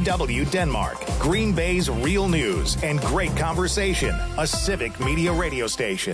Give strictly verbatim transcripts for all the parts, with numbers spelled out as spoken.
W Denmark, Green Bay's real news and great conversation, a civic media radio station.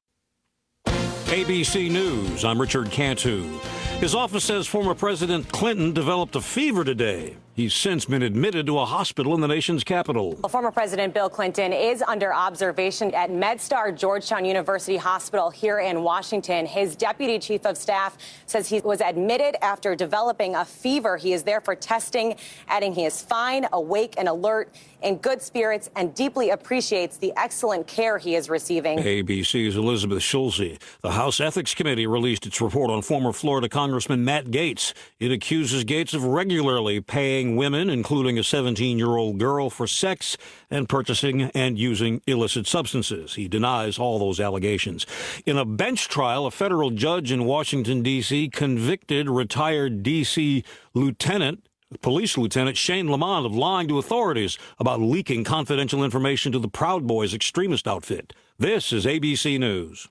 A B C News, I'm Richard Cantu. His office says former President Clinton developed a fever today. He's since been admitted to a hospital in the nation's capital. Well, former President Bill Clinton is under observation at MedStar Georgetown University Hospital here in Washington. His deputy chief of staff says he was admitted after developing a fever. He is there for testing, adding he is fine, awake, and alert, in good spirits, and deeply appreciates the excellent care he is receiving. A B C's Elizabeth Schulze. The House Ethics Committee released its report on former Florida Congressman Matt Gaetz. It accuses Gaetz of regularly paying women, including a seventeen-year-old girl, for sex and purchasing and using illicit substances. He denies all those allegations. In a bench trial, a federal judge in Washington, D C convicted retired D C lieutenant, police lieutenant Shane Lamont of lying to authorities about leaking confidential information to the Proud Boys extremist outfit. This is A B C News.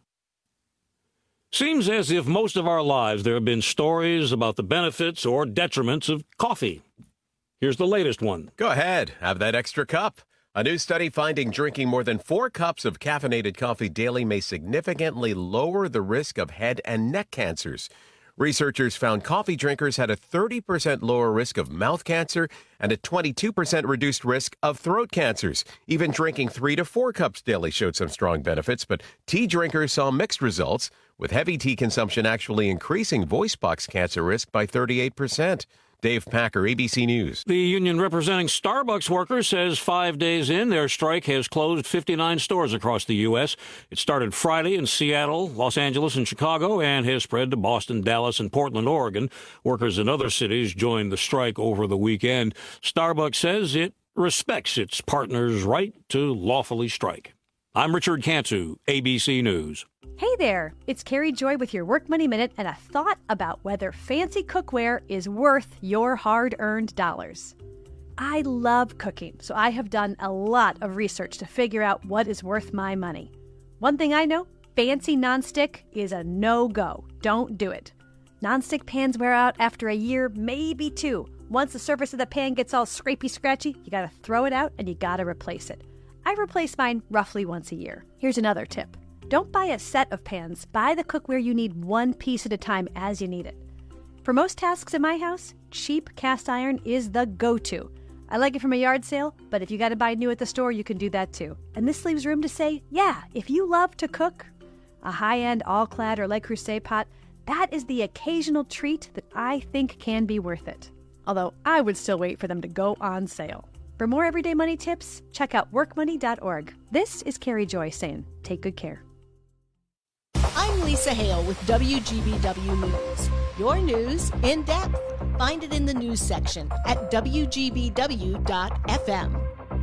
Seems as if most of our lives there have been stories about the benefits or detriments of coffee. Here's the latest one. Go ahead. Have that extra cup. A new study finding drinking more than four cups of caffeinated coffee daily may significantly lower the risk of head and neck cancers. Researchers found coffee drinkers had a thirty percent lower risk of mouth cancer and a twenty-two percent reduced risk of throat cancers. Even drinking three to four cups daily showed some strong benefits, but tea drinkers saw mixed results, with heavy tea consumption actually increasing voice box cancer risk by thirty-eight percent. Dave Packer, A B C News. The union representing Starbucks workers says five days in, their strike has closed fifty-nine stores across the U S. It started Friday in Seattle, Los Angeles, and Chicago, and has spread to Boston, Dallas, and Portland, Oregon. Workers in other cities joined the strike over the weekend. Starbucks says it respects its partners' right to lawfully strike. I'm Richard Cantu, A B C News. Hey there, it's Carrie Joy with your Work Money Minute and a thought about whether fancy cookware is worth your hard-earned dollars. I love cooking, so I have done a lot of research to figure out what is worth my money. One thing I know, fancy nonstick is a no-go. Don't do it. Nonstick pans wear out after a year, maybe two. Once the surface of the pan gets all scrapey-scratchy, you gotta throw it out and you gotta replace it. I replace mine roughly once a year. Here's another tip. Don't buy a set of pans. Buy the cookware you need one piece at a time as you need it. For most tasks in my house, cheap cast iron is the go-to. I like it from a yard sale, but if you got to buy new at the store, you can do that too. And this leaves room to say, yeah, if you love to cook, a high-end all-clad or Le Creuset pot, that is the occasional treat that I think can be worth it. Although I would still wait for them to go on sale. For more everyday money tips, check out work money dot org. This is Carrie Joy saying, take good care. I'm Lisa Hale with W G B W News. Your news in depth. Find it in the news section at W G B W dot F M.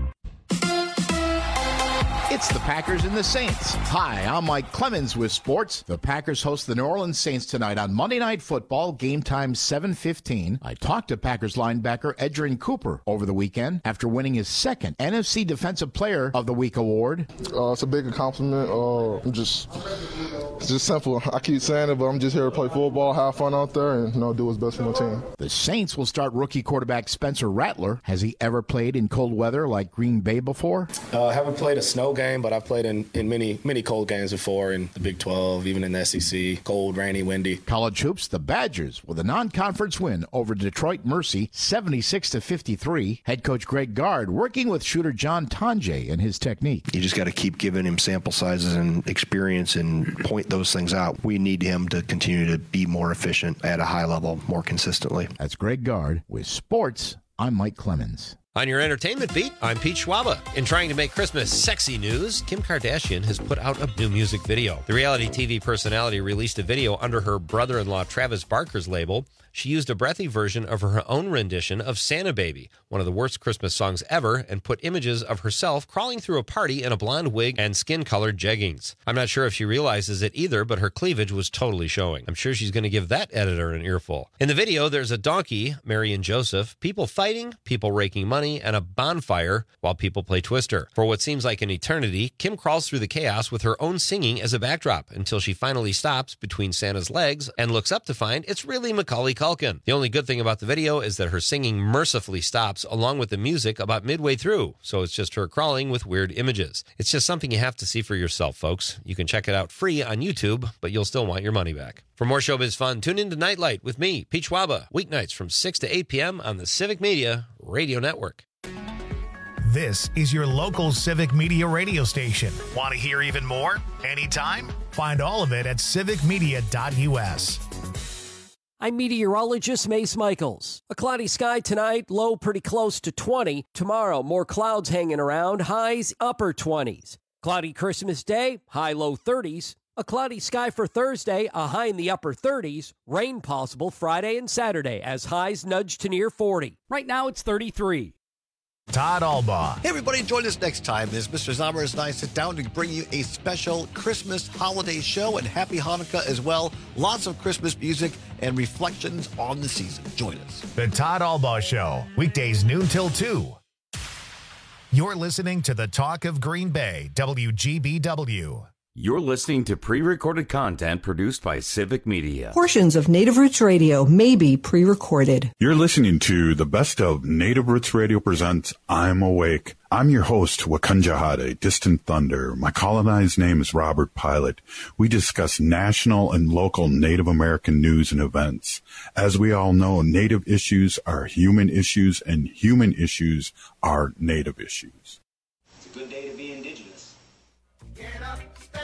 It's the Packers and the Saints. Hi, I'm Mike Clemens with sports. The Packers host the New Orleans Saints tonight on Monday Night Football, game time seven fifteen. I talked to Packers linebacker Edgerrin Cooper over the weekend after winning his second N F C Defensive Player of the Week award. Uh, it's a big compliment. Uh, I'm just, it's just simple. I keep saying it, but I'm just here to play football, have fun out there, and you know, do what's best for my team. The Saints will start rookie quarterback Spencer Rattler. Has he ever played in cold weather like Green Bay before? Uh, I haven't played a snow game. Game, but I've played in, in many, many cold games before in the Big twelve, even in the S E C. Cold, rainy, windy. College hoops, the Badgers with a non-conference win over Detroit Mercy, seventy-six to fifty-three. Head coach Greg Gard working with shooter John Tonje and his technique. You just got to keep giving him sample sizes and experience and point those things out. We need him to continue to be more efficient at a high level more consistently. That's Greg Gard with sports. I'm Mike Clemens. On your entertainment beat, I'm Pete Schwaba. In trying to make Christmas sexy news, Kim Kardashian has put out a new music video. The reality T V personality released a video under her brother-in-law Travis Barker's label. She used a breathy version of her own rendition of Santa Baby, one of the worst Christmas songs ever, and put images of herself crawling through a party in a blonde wig and skin-colored jeggings. I'm not sure if she realizes it either, but her cleavage was totally showing. I'm sure she's going to give that editor an earful. In the video, there's a donkey, Mary and Joseph, people fighting, people raking money, and a bonfire while people play Twister. For what seems like an eternity, Kim crawls through the chaos with her own singing as a backdrop until she finally stops between Santa's legs and looks up to find it's really Macaulay Culkin. The only good thing about the video is that her singing mercifully stops along with the music about midway through, so it's just her crawling with weird images. It's just something you have to see for yourself, folks. You can check it out free on YouTube, but you'll still want your money back. For more showbiz fun, tune in to Nightlight with me, Pete Schwaba, weeknights from six to eight p.m. on the Civic Media Radio Network. This is your local Civic Media radio station. Want to hear even more? Anytime? Find all of it at civic media dot u s. I'm meteorologist Mace Michaels. A cloudy sky tonight, low pretty close to twenty. Tomorrow, more clouds hanging around, highs upper twenties. Cloudy Christmas Day, high low thirties. A cloudy sky for Thursday, a high in the upper thirties. Rain possible Friday and Saturday as highs nudge to near forty. Right now it's thirty-three. Todd Albaugh. Hey, everybody, join us next time as Mister Zommers and I sit down to bring you a special Christmas holiday show and Happy Hanukkah as well. Lots of Christmas music and reflections on the season. Join us. The Todd Albaugh Show, weekdays noon till two. You're listening to the Talk of Green Bay, W G B W. You're listening to pre-recorded content produced by Civic Media. Portions of Native Roots Radio may be pre-recorded. You're listening to the best of Native Roots Radio presents I'm Awake. I'm your host, Wakunjahade, Distant Thunder. My colonized name is Robert Pilot. We discuss national and local Native American news and events. As we all know, Native issues are human issues, and human issues are Native issues. It's a good day to be indigenous. Get up.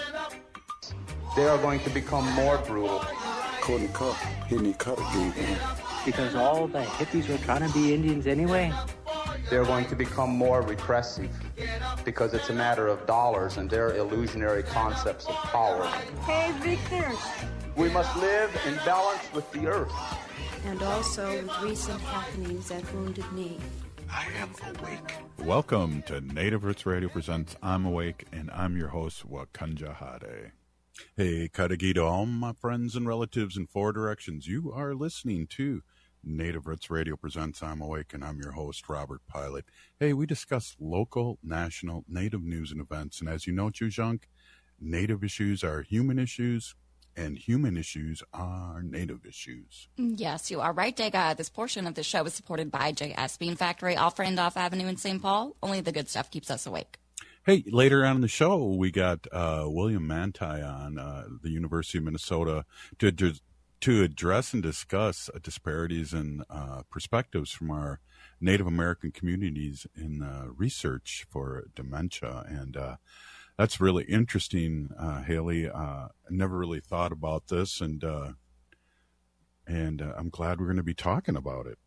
They are going to become more brutal. Couldn't cut, any cut again. Because all the hippies were trying to be Indians anyway. They're going to become more repressive because it's a matter of dollars and their illusionary concepts of power. Hey, Victor. We must live in balance with the earth. And also with recent happenings at Wounded Knee. I am awake. Welcome to Native Roots Radio presents I'm Awake, and I'm your host, Wakunjahade. Hey, Kadagi to all my friends and relatives in four directions. You are listening to Native Roots Radio presents I'm Awake, and I'm your host, Robert Pilot. Hey, we discuss local, national, Native news and events. And as you know, Chujunk, Native issues are human issues, and human issues are Native issues. Yes, you are right, Dega. This portion of the show is supported by J S Bean Factory off Randolph Avenue in Saint Paul. Only the good stuff keeps us awake. Hey, later on in the show, we got uh, William Manti on uh, the University of Minnesota to to address and discuss uh, disparities and uh, perspectives from our Native American communities in uh, research for dementia. And uh, that's really interesting, uh, Haley. Uh, I never really thought about this, and uh, and uh, I'm glad we're going to be talking about it.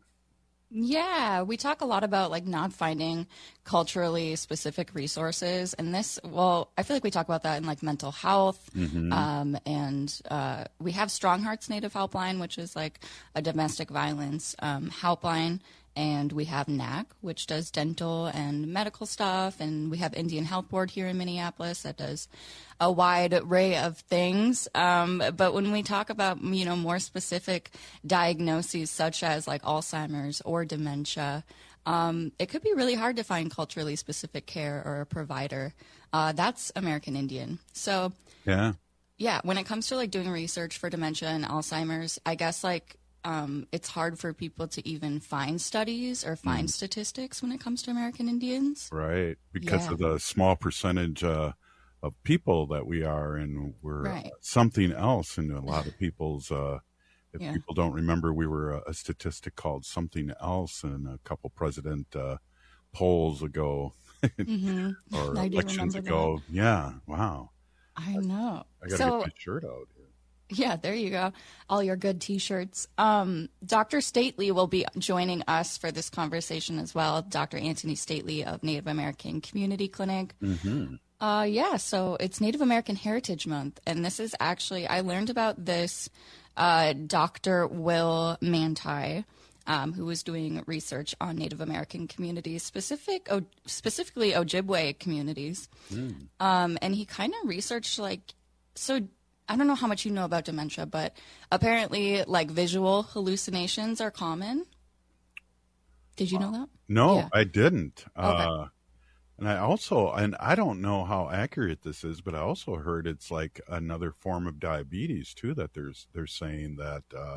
Yeah, we talk a lot about like not finding culturally specific resources, and this, well, I feel like we talk about that in like mental health, mm-hmm. um, and uh, we have Strong Hearts Native Helpline, which is like a domestic violence um, helpline, and we have N A C, which does dental and medical stuff, and we have Indian Health Board here in Minneapolis that does a wide array of things. Um, but when we talk about, you know, more specific diagnoses such as like Alzheimer's or dementia, um, it could be really hard to find culturally specific care or a provider. Uh, that's American Indian. So, yeah, yeah, when it comes to like doing research for dementia and Alzheimer's, I guess like um, it's hard for people to even find studies or find mm. statistics when it comes to American Indians. Right, because yeah. of the small percentage uh, of people that we are, and we're right. uh, something else in a lot of people's, uh, if yeah. people don't remember, we were a, a statistic called something else in a couple president uh, polls ago mm-hmm. or I do elections remember ago. that. Yeah, wow. I know. I got to so, get my shirt out here. Yeah, there you go. All your good T-shirts. Um, Doctor Stately will be joining us for this conversation as well. Doctor Anthony Stately of Native American Community Clinic. Mm-hmm. Uh, yeah, so it's Native American Heritage Month, and this is actually, I learned about this uh, Doctor Will Manti, um, who was doing research on Native American communities, specific, o- specifically Ojibwe communities. Mm. Um, and he kind of researched, like, so I don't know how much you know about dementia, but apparently, like, visual hallucinations are common. Did you know that? No, yeah. I didn't. Okay. Uh, and I also, and I don't know how accurate this is, but I also heard it's like another form of diabetes too, that there's, they're saying that, uh,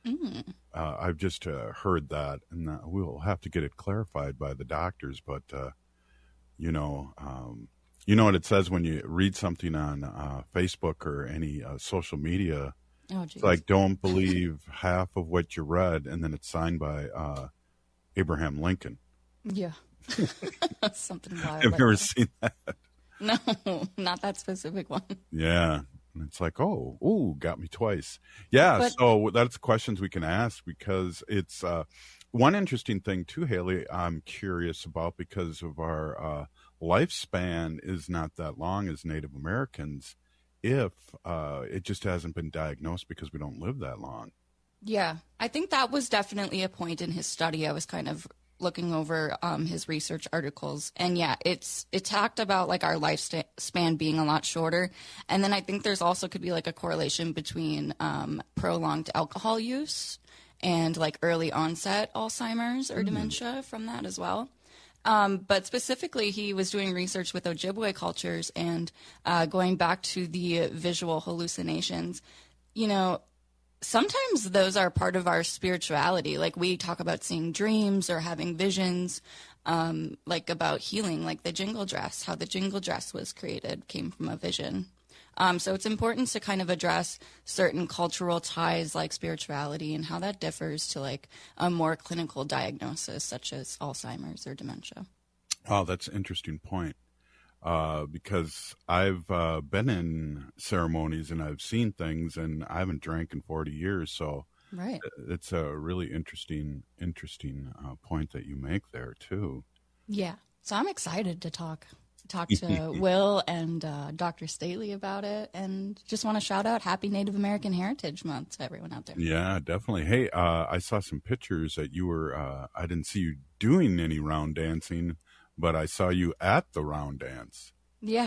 Mm. Uh, I've just uh, heard that, and uh, we'll have to get it clarified by the doctors. But uh, you know, um, you know what it says when you read something on uh, Facebook or any uh, social media. Oh, it's like, don't believe half of what you read, and then it's signed by uh, Abraham Lincoln. Yeah. Something wild. Have like you ever that. seen that? No, not that specific one. Yeah. And it's like, oh, ooh, got me twice. Yeah. But- so that's questions we can ask, because it's uh, one interesting thing too, Haley, I'm curious about, because of our uh, lifespan is not that long as Native Americans, if uh, it just hasn't been diagnosed because we don't live that long. Yeah, I think that was definitely a point in his study. I was kind of looking over um, his research articles, and yeah, it's it talked about like our lifespan being a lot shorter, and then I think there's also could be like a correlation between um, prolonged alcohol use and like early onset Alzheimer's or Mm. dementia from that as well. Um, but specifically, he was doing research with Ojibwe cultures and uh, going back to the visual hallucinations. You know, sometimes those are part of our spirituality. Like we talk about seeing dreams or having visions, um, like about healing, like the jingle dress, how the jingle dress was created came from a vision. Um, so it's important to kind of address certain cultural ties like spirituality and how that differs to like a more clinical diagnosis such as Alzheimer's or dementia. Oh, that's an interesting point. Uh, because I've uh, been in ceremonies and I've seen things, and I haven't drank in forty years. So Right. it's a really interesting, interesting uh, point that you make there too. Yeah. So I'm excited to talk talk to Will and uh, Doctor Staley about it, and just want to shout out Happy Native American Heritage Month to everyone out there. Yeah, definitely. Hey, uh, I saw some pictures that you were, uh, I didn't see you doing any round dancing, but I saw you at the round dance. Yeah.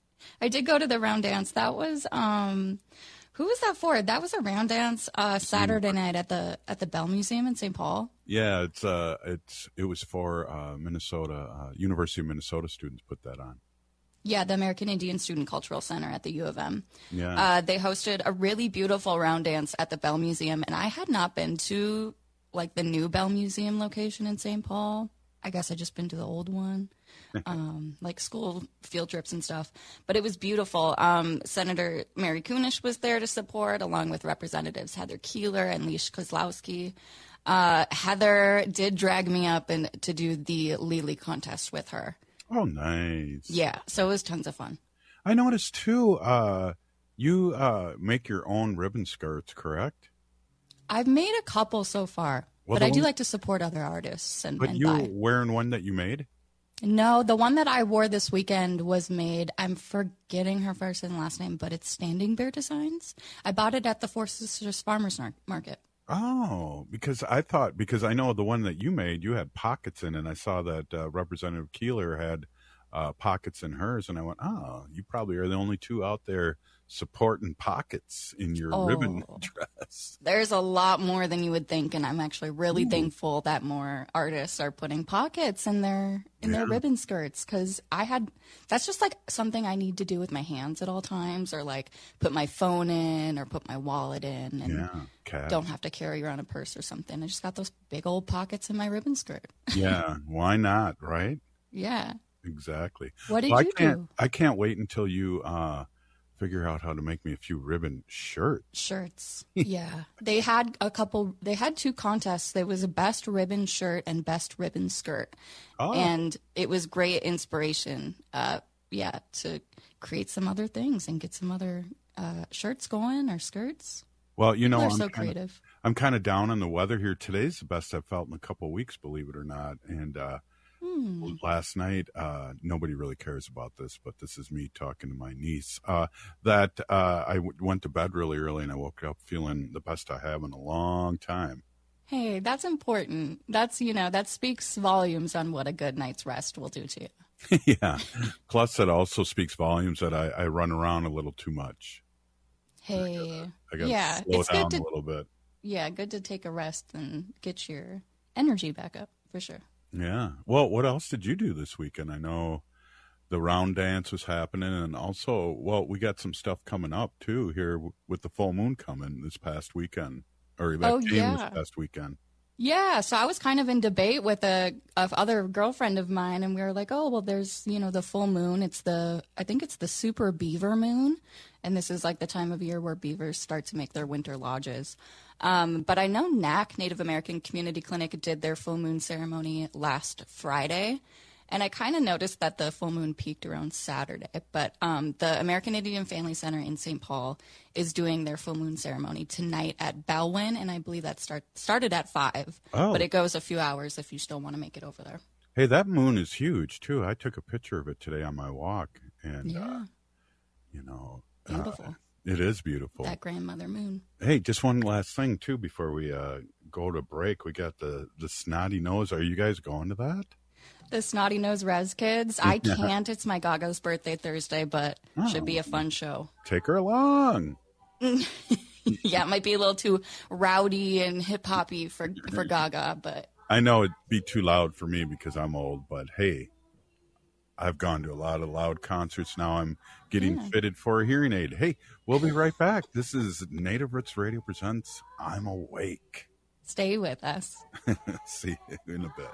I did go to the round dance. That was um who was that for? That was a round dance uh Saturday night at the at the Bell Museum in Saint Paul. Yeah, it's uh, it's it was for uh, Minnesota, uh, University of Minnesota students put that on. Yeah, the American Indian Student Cultural Center at the U of M. Yeah. Uh, they hosted a really beautiful round dance at the Bell Museum, and I had not been to like the new Bell Museum location in Saint Paul. I guess I just been to the old one, um, like school field trips and stuff. But it was beautiful. Um, Senator Mary Kunish was there to support, along with Representatives Heather Keeler and Leish Kozlowski. Uh, Heather did drag me up and to do the Lily contest with her. Oh, nice. Yeah, so it was tons of fun. I noticed too. Uh, you uh, make your own ribbon skirts, correct? I've made a couple so far, Well, but the I do one- like to support other artists and, But and you buy. wearing one that you made? No, the one that I wore this weekend was made, I'm forgetting her first and last name, but it's Standing Bear Designs. I bought it at the Four Sisters Farmers Mar- Market. Oh, because I thought, because I know the one that you made, you had pockets in, and I saw that uh, Representative Keeler had uh, pockets in hers, and I went, oh, you probably are the only two out there supporting pockets in your Oh. ribbon dress. There's a lot more than you would think, and I'm actually really Ooh. thankful that more artists are putting pockets in their in their Yeah. ribbon skirts, because I had that's just like something I need to do with my hands at all times, or like put my phone in or put my wallet in, and Yeah, cash. don't have to carry around a purse or something. I just got those big old pockets in my ribbon skirt. Yeah, why not, right? Yeah. Exactly. What did Well, you I can't, do? I can't wait until you uh, figure out how to make me a few ribbon shirts. Shirts. Yeah. They had a couple, they had two contests. There was a best ribbon shirt and best ribbon skirt. Oh. And it was great inspiration, uh, yeah, to create some other things and get some other uh, shirts going or skirts. Well, you know, People are I'm so kinda, creative. I'm kind of down on the weather here. Today's the best I've felt in a couple of weeks, believe it or not. And uh, Hmm. last night, uh, nobody really cares about this, but this is me talking to my niece. Uh, that uh, I w- went to bed really early, and I woke up feeling the best I have in a long time. Hey, that's important. That's, you know, that speaks volumes on what a good night's rest will do to you. Yeah. Plus, it also speaks volumes that I, I run around a little too much. Hey. I got to yeah, slow it's down good to, a little bit. yeah, good to take a rest and get your energy back up for sure. Yeah. Well, what else did you do this weekend? I know the round dance was happening, and also, well, we got some stuff coming up too here w- with the full moon coming this past weekend. or that Oh, game yeah. this past weekend. Yeah, so I was kind of in debate with a, a other girlfriend of mine, and we were like, oh, well, there's, you know, the full moon. It's the, I think it's the super beaver moon, and this is like the time of year where beavers start to make their winter lodges. Um, but I know N A C, Native American Community Clinic, did their full moon ceremony last Friday, and I kind of noticed that the full moon peaked around Saturday. But um, the American Indian Family Center in Saint Paul is doing their full moon ceremony tonight at Bellwyn, and I believe that start started at five. Oh. But it goes a few hours if you still want to make it over there. Hey, that moon is huge too. I took a picture of it today on my walk, and Yeah. uh, you know, Beautiful. Uh, it is beautiful. That grandmother moon. Hey, just one last thing too before we uh, go to break. We got the the snotty nose. Are you guys going to that? The Snotty Nose Res Kids. I can't. It's my Gaga's birthday Thursday, but Oh. should be a fun show. Take her along. Yeah, it might be a little too rowdy and hip hoppy for for Gaga, but I know it'd be too loud for me because I'm old, but hey, I've gone to a lot of loud concerts. Now I'm getting Yeah. fitted for a hearing aid. Hey, we'll be right back. This is Native Roots Radio presents I'm Awake. stay with us. See you in a bit.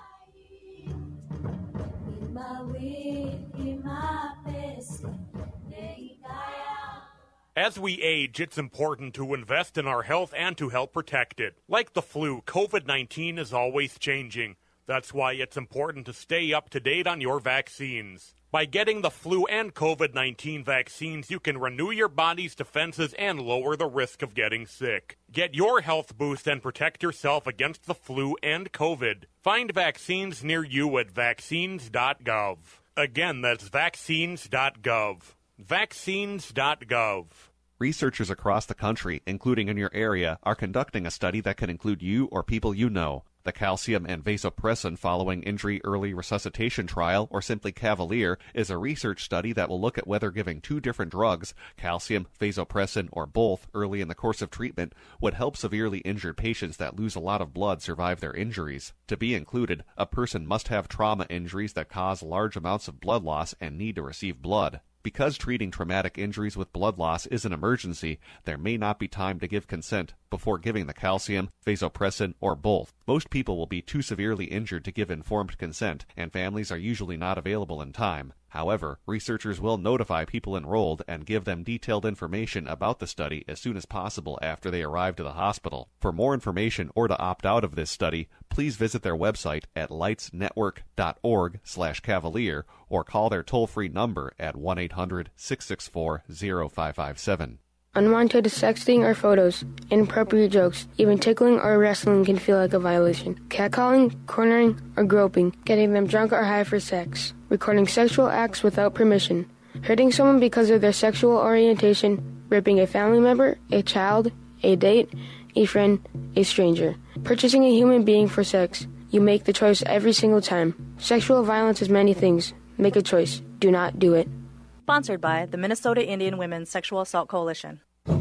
As we age, it's important to invest in our health and to help protect it. Like the flu, COVID nineteen is always changing. That's why it's important to stay up to date on your vaccines. By getting the flu and COVID nineteen vaccines, you can renew your body's defenses and lower the risk of getting sick. Get your health boost and protect yourself against the flu and COVID. Find vaccines near you at vaccines dot gov. Again, that's vaccines dot gov. vaccines dot gov. Researchers across the country, including in your area, are conducting a study that can include you or people you know. The calcium and vasopressin following injury early resuscitation trial, or simply Cavalier, is a research study that will look at whether giving two different drugs, calcium, vasopressin, or both, early in the course of treatment would help severely injured patients that lose a lot of blood survive their injuries. To be included, a person must have trauma injuries that cause large amounts of blood loss and need to receive blood. Because treating traumatic injuries with blood loss is an emergency, there may not be time to give consent before giving the calcium, vasopressin, or both. Most people will be too severely injured to give informed consent, and families are usually not available in time. However, researchers will notify people enrolled and give them detailed information about the study as soon as possible after they arrive to the hospital. For more information or to opt out of this study, please visit their website at lights network dot org slash cavalier or call their toll-free number at one eight hundred six six four zero five five seven. Unwanted sexting or photos, inappropriate jokes, even tickling or wrestling can feel like a violation. Catcalling, cornering, or groping, getting them drunk or high for sex, recording sexual acts without permission, hurting someone because of their sexual orientation, raping a family member, a child, a date, a friend, a stranger, purchasing a human being for sex. You make the choice every single time. Sexual violence is many things. Make a choice. Do not do it. Sponsored by the Minnesota Indian Women's Sexual Assault Coalition.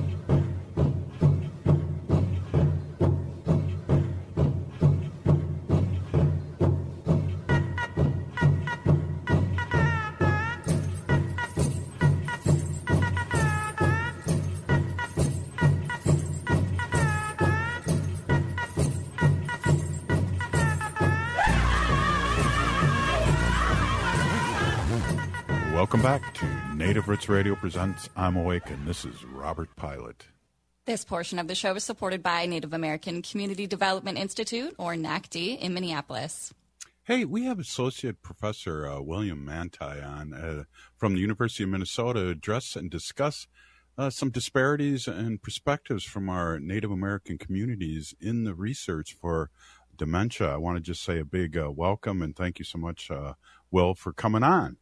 Welcome back to Native Roots Radio presents I'm Awake, and this is Robert Pilot. This portion of the show is supported by Native American Community Development Institute, or N A C D, in Minneapolis. Hey, we have Associate Professor uh, William Manti on uh, from the University of Minnesota to address and discuss uh, some disparities and perspectives from our Native American communities in the research for dementia. I want to just say a big uh, welcome and thank you so much, uh, Will, for coming on.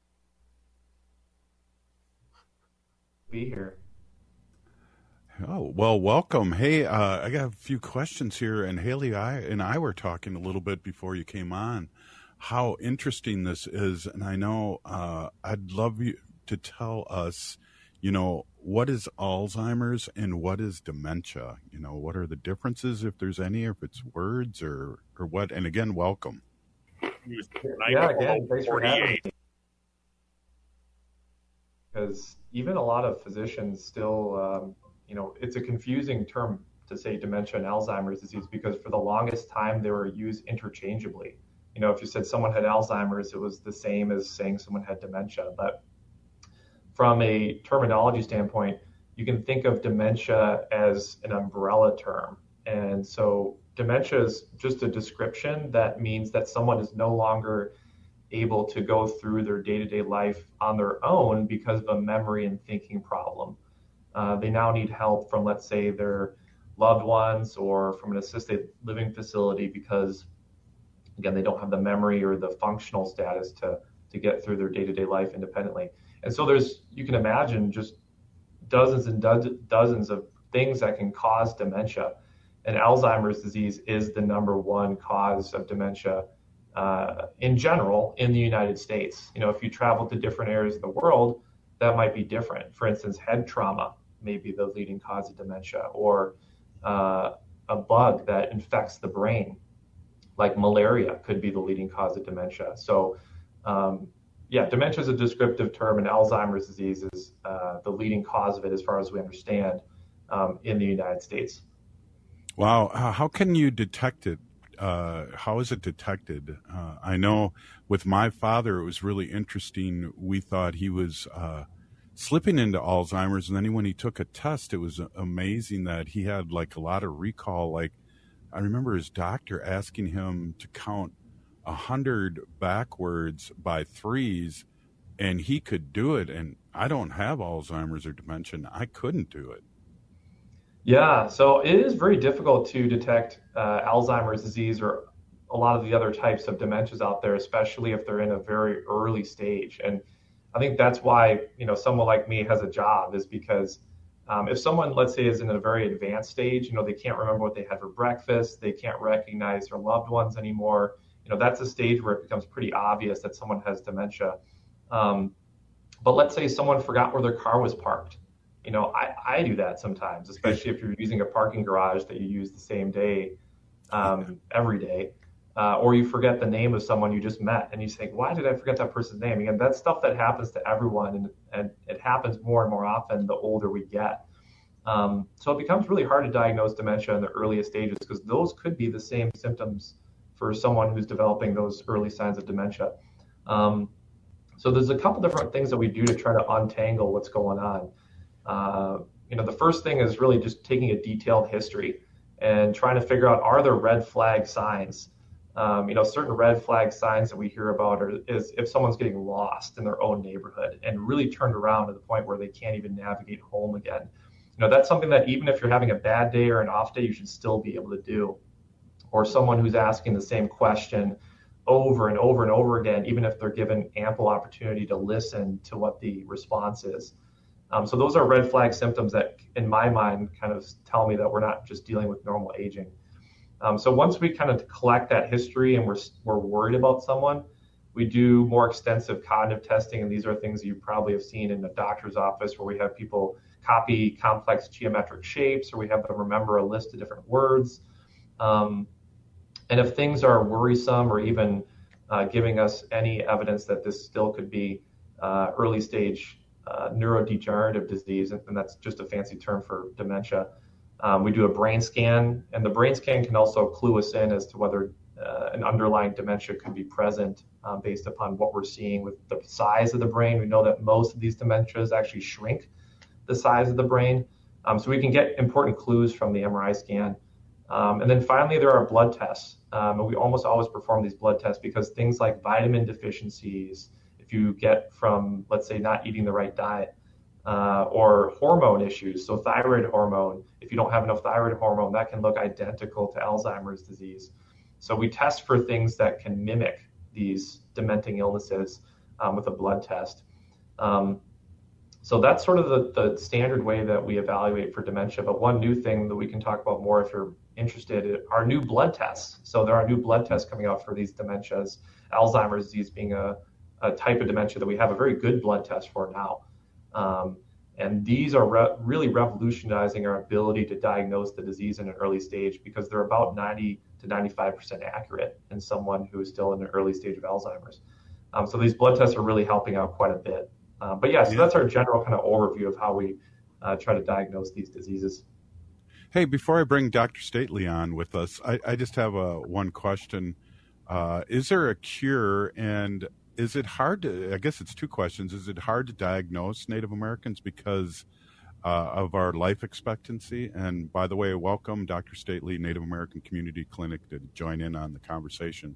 Be here. Oh, well, welcome. Hey, uh, I got a few questions here, and Haley I, and I were talking a little bit before you came on how interesting this is, and I know uh, I'd love you to tell us, you know, what is Alzheimer's and what is dementia? You know, what are the differences, if there's any, if it's words or, or what? And again, welcome. Yeah, again, thanks for having me. Because even a lot of physicians still, um, you know, it's a confusing term to say dementia and Alzheimer's disease because for the longest time they were used interchangeably. You know, if you said someone had Alzheimer's, it was the same as saying someone had dementia. But from a terminology standpoint, you can think of dementia as an umbrella term. And so dementia is just a description that means that someone is no longer able to go through their day-to-day life on their own because of a memory and thinking problem. Uh, they now need help from, let's say, their loved ones or from an assisted living facility because, again, they don't have the memory or the functional status to, to get through their day-to-day life independently. And so there's, you can imagine just dozens and do- dozens of things that can cause dementia. And Alzheimer's disease is the number one cause of dementia uh, in general in the United States. You know, if you travel to different areas of the world, that might be different. For instance, head trauma may be the leading cause of dementia, or uh, a bug that infects the brain, like malaria, could be the leading cause of dementia. So, um, yeah, dementia is a descriptive term, and Alzheimer's disease is uh, the leading cause of it as far as we understand um, in the United States. Wow. How can you detect it? Uh, how is it detected? Uh, I know with my father, it was really interesting. We thought he was uh, slipping into Alzheimer's, and then when he took a test, it was amazing that he had like a lot of recall. Like, I remember his doctor asking him to count a hundred backwards by threes, and he could do it. And I don't have Alzheimer's or dementia. I couldn't do it. Yeah, so it is very difficult to detect uh, Alzheimer's disease or a lot of the other types of dementias out there, especially if they're in a very early stage. And I think that's why, you know, someone like me has a job, is because um, if someone, let's say, is in a very advanced stage, you know, they can't remember what they had for breakfast, they can't recognize their loved ones anymore, you know, that's a stage where it becomes pretty obvious that someone has dementia. Um, but let's say someone forgot where their car was parked. You know, I, I do that sometimes, especially if you're using a parking garage that you use the same day, um, every day, uh, or you forget the name of someone you just met and you think, why did I forget that person's name? Again, that's stuff that happens to everyone, and, and it happens more and more often the older we get. Um, so it becomes really hard to diagnose dementia in the earliest stages because those could be the same symptoms for someone who's developing those early signs of dementia. Um, so there's a couple different things that we do to try to untangle what's going on. Uh, you know, the first thing is really just taking a detailed history and trying to figure out, are there red flag signs? Um, you know, certain red flag signs that we hear about are, is if someone's getting lost in their own neighborhood and really turned around to the point where they can't even navigate home again. You know, that's something that even if you're having a bad day or an off day, you should still be able to do. Or someone who's asking the same question over and over and over again, even if they're given ample opportunity to listen to what the response is. Um, so those are red flag symptoms that, in my mind, kind of tell me that we're not just dealing with normal aging. Um, so once we kind of collect that history and we're we're worried about someone, we do more extensive cognitive testing, and these are things you probably have seen in the doctor's office where we have people copy complex geometric shapes, or we have them remember a list of different words. Um, and if things are worrisome or even uh, giving us any evidence that this still could be uh, early stage Uh, neurodegenerative disease, and that's just a fancy term for dementia. Um, we do a brain scan, and the brain scan can also clue us in as to whether uh, an underlying dementia could be present um, based upon what we're seeing with the size of the brain. We know that most of these dementias actually shrink the size of the brain, um, so we can get important clues from the M R I scan. Um, and then finally, there are blood tests, um, and we almost always perform these blood tests because things like vitamin deficiencies, you get from, let's say, not eating the right diet, uh, or hormone issues. So thyroid hormone, if you don't have enough thyroid hormone, that can look identical to Alzheimer's disease. So we test for things that can mimic these dementing illnesses um, with a blood test. Um, so that's sort of the, the standard way that we evaluate for dementia. But one new thing that we can talk about more if you're interested are new blood tests. So there are new blood tests coming out for these dementias, Alzheimer's disease being a a type of dementia that we have a very good blood test for now. Um, and these are re- really revolutionizing our ability to diagnose the disease in an early stage because they're about ninety to ninety-five percent accurate in someone who is still in an early stage of Alzheimer's. Um, so these blood tests are really helping out quite a bit. Um, but yeah, so that's our general kind of overview of how we uh, try to diagnose these diseases. Hey, before I bring Doctor Stately on with us, I, I just have a one question. Uh, is there a cure, and is it hard to, I guess it's two questions. Is it hard to diagnose Native Americans because uh, of our life expectancy? And by the way, welcome Doctor Stately, Native American Community Clinic, to join in on the conversation.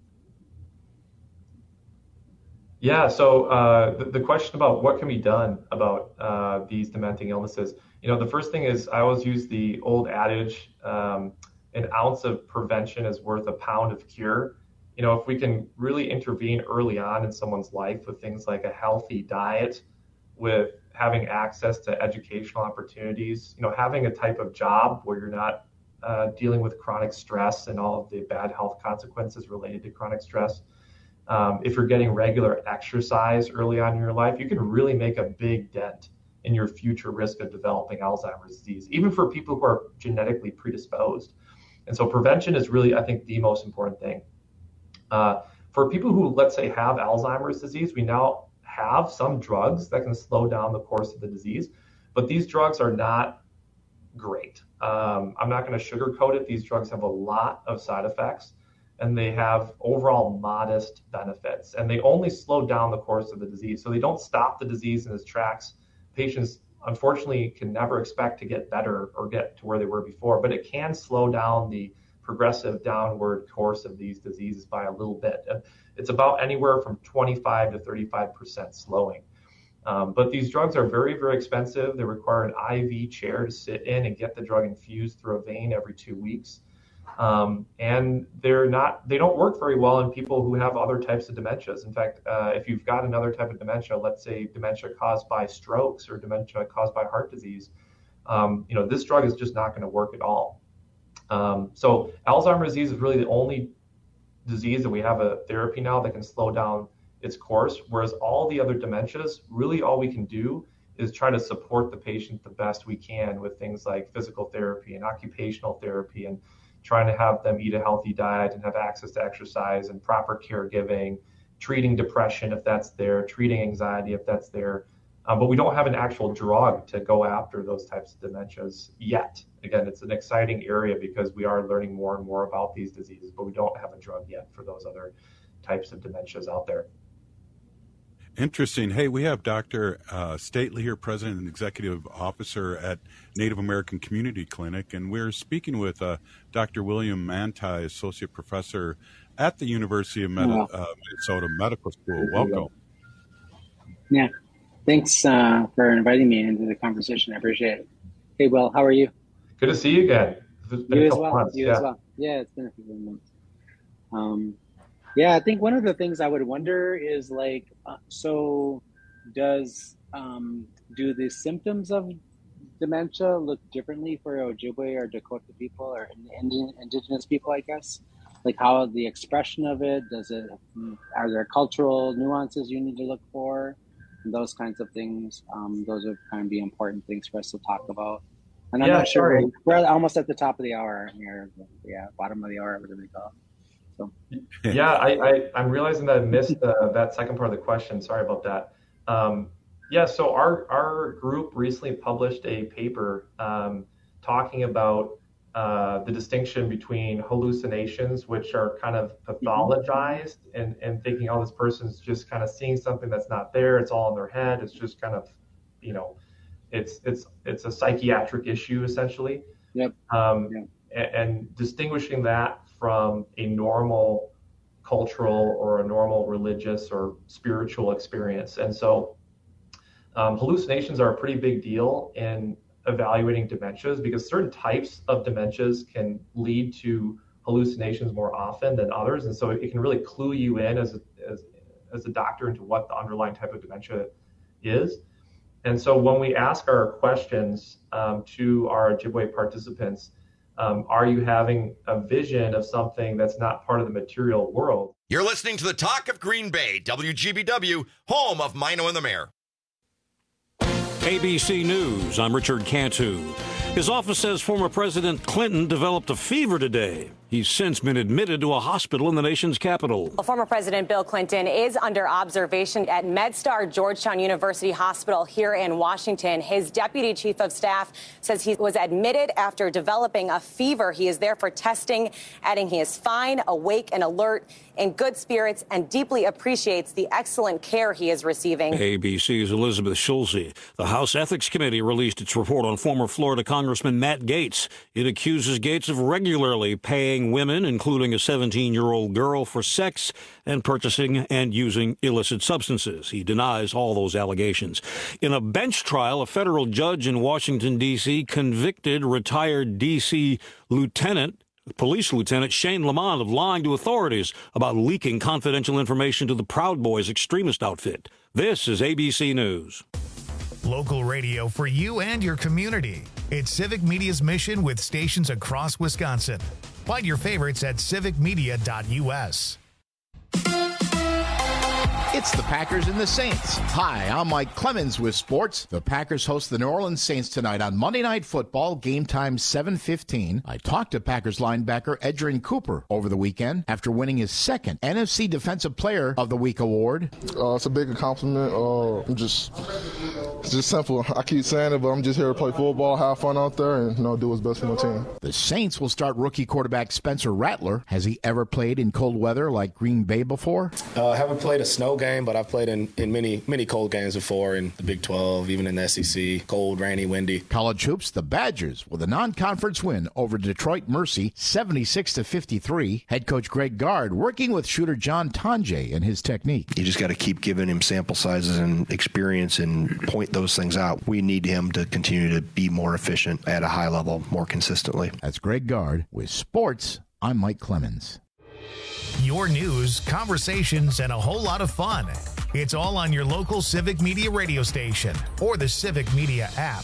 Yeah, so uh, the, the question about what can be done about uh, these dementing illnesses, you know, the first thing is I always use the old adage, um, an ounce of prevention is worth a pound of cure. You know, if we can really intervene early on in someone's life with things like a healthy diet, with having access to educational opportunities, you know, having a type of job where you're not uh, dealing with chronic stress and all of the bad health consequences related to chronic stress. Um, if you're getting regular exercise early on in your life, you can really make a big dent in your future risk of developing Alzheimer's disease, even for people who are genetically predisposed. And so prevention is really, I think, the most important thing. Uh, for people who, let's say, have Alzheimer's disease, we now have some drugs that can slow down the course of the disease, but these drugs are not great. Um, I'm not going to sugarcoat it. These drugs have a lot of side effects, and they have overall modest benefits, and they only slow down the course of the disease. So they don't stop the disease in its tracks. Patients, unfortunately, can never expect to get better or get to where they were before, but it can slow down the progressive downward course of these diseases by a little bit. It's about anywhere from twenty-five to thirty-five percent slowing. Um, but these drugs are very, very expensive. They require an I V chair to sit in and get the drug infused through a vein every two weeks. Um, and they're not, they don't work very well in people who have other types of dementias. In fact, uh, if you've got another type of dementia, let's say dementia caused by strokes or dementia caused by heart disease, um, you know, this drug is just not going to work at all. Um, so Alzheimer's disease is really the only disease that we have a therapy now that can slow down its course, whereas all the other dementias, really all we can do is try to support the patient the best we can with things like physical therapy and occupational therapy, and trying to have them eat a healthy diet and have access to exercise and proper caregiving, treating depression if that's there, treating anxiety if that's there. Um, but we don't have an actual drug to go after those types of dementias yet. Again, it's an exciting area because we are learning more and more about these diseases, but we don't have a drug yet for those other types of dementias out there. Interesting. Hey, we have Doctor Uh, Stately here, President and Executive Officer at Native American Community Clinic, and we're speaking with uh, Doctor William Manti, Associate Professor at the University of Medi- uh, Minnesota Medical School. Welcome. Yeah, thanks uh, for inviting me into the conversation. I appreciate it. Hey, Will, how are you? Good to see you again. It's been you a as couple well. months. You yeah. as well. Yeah, it's been a few months. Um, Yeah, I think one of the things I would wonder is like, uh, so does, um, do the symptoms of dementia look differently for Ojibwe or Dakota people or Indian, indigenous people, I guess? Like how the expression of it, does it, are there cultural nuances you need to look for? And those kinds of things. Um, those are kind of the important things for us to talk about. And I'm Yeah, not sure, sorry. we're almost at the top of the hour here. Yeah, bottom of the hour, whatever they call it. So. Yeah, I, I, I'm realizing that I missed uh, that second part of the question. Sorry about that. Um, yeah, so our, our group recently published a paper um, talking about uh, the distinction between hallucinations, which are kind of pathologized, and, and thinking, oh, this person's just kind of seeing something that's not there. It's all in their head. It's just kind of, you know, it's it's it's a psychiatric issue essentially. Yep. Um, yeah. and, and distinguishing that from a normal cultural or a normal religious or spiritual experience. And so um, hallucinations are a pretty big deal in evaluating dementias, because certain types of dementias can lead to hallucinations more often than others. And so it can really clue you in as a, as, as a doctor into what the underlying type of dementia is. And so when we ask our questions um, to our Ojibwe participants, Um, are you having a vision of something that's not part of the material world? You're listening to the Talk of Green Bay, W G B W, home of Mino and the Mayor. A B C News, I'm Richard Cantu. His office says former President Clinton developed a fever today. He's since been admitted to a hospital in the nation's capital. Well, former President Bill Clinton is under observation at MedStar Georgetown University Hospital here in Washington. His deputy chief of staff says he was admitted after developing a fever. He is there for testing, adding he is fine, awake, and alert, in good spirits, and deeply appreciates the excellent care he is receiving. A B C's Elizabeth Schulze. The House Ethics Committee released its report on former Florida Congressman Matt Gaetz. It accuses Gaetz of regularly paying women, including a seventeen-year-old girl, for sex and purchasing and using illicit substances. He denies all those allegations. In a bench trial, a federal judge in Washington, D C convicted retired D C lieutenant Police Lieutenant Shane Lamont of lying to authorities about leaking confidential information to the Proud Boys extremist outfit. This is A B C News. Local radio for you and your community. It's Civic Media's mission with stations across Wisconsin. Find your favorites at civic media dot U S. It's the Packers and the Saints. Hi, I'm Mike Clemens with sports. The Packers host the New Orleans Saints tonight on Monday Night Football, game time seven fifteen. I talked to Packers linebacker Edgerrin Cooper over the weekend after winning his second N F C Defensive Player of the Week award. Uh, it's a big compliment. Uh, I'm just, it's just simple. I keep saying it, but I'm just here to play football, have fun out there, and you know, do what's best for my team. The Saints will start rookie quarterback Spencer Rattler. Has he ever played in cold weather like Green Bay before? Uh, I haven't played a snow game. But I've played in, in many, many cold games before in the Big twelve, even in the S E C. Cold, rainy, windy. College hoops, the Badgers with a non-conference win over Detroit Mercy, seventy-six to fifty-three. Head coach Greg Gard working with shooter John Tonje and his technique. You just got to keep giving him sample sizes and experience and point those things out. We need him to continue to be more efficient at a high level more consistently. That's Greg Gard with sports. I'm Mike Clemens. Your news, conversations, and a whole lot of fun. It's all on your local Civic Media radio station or the Civic Media app.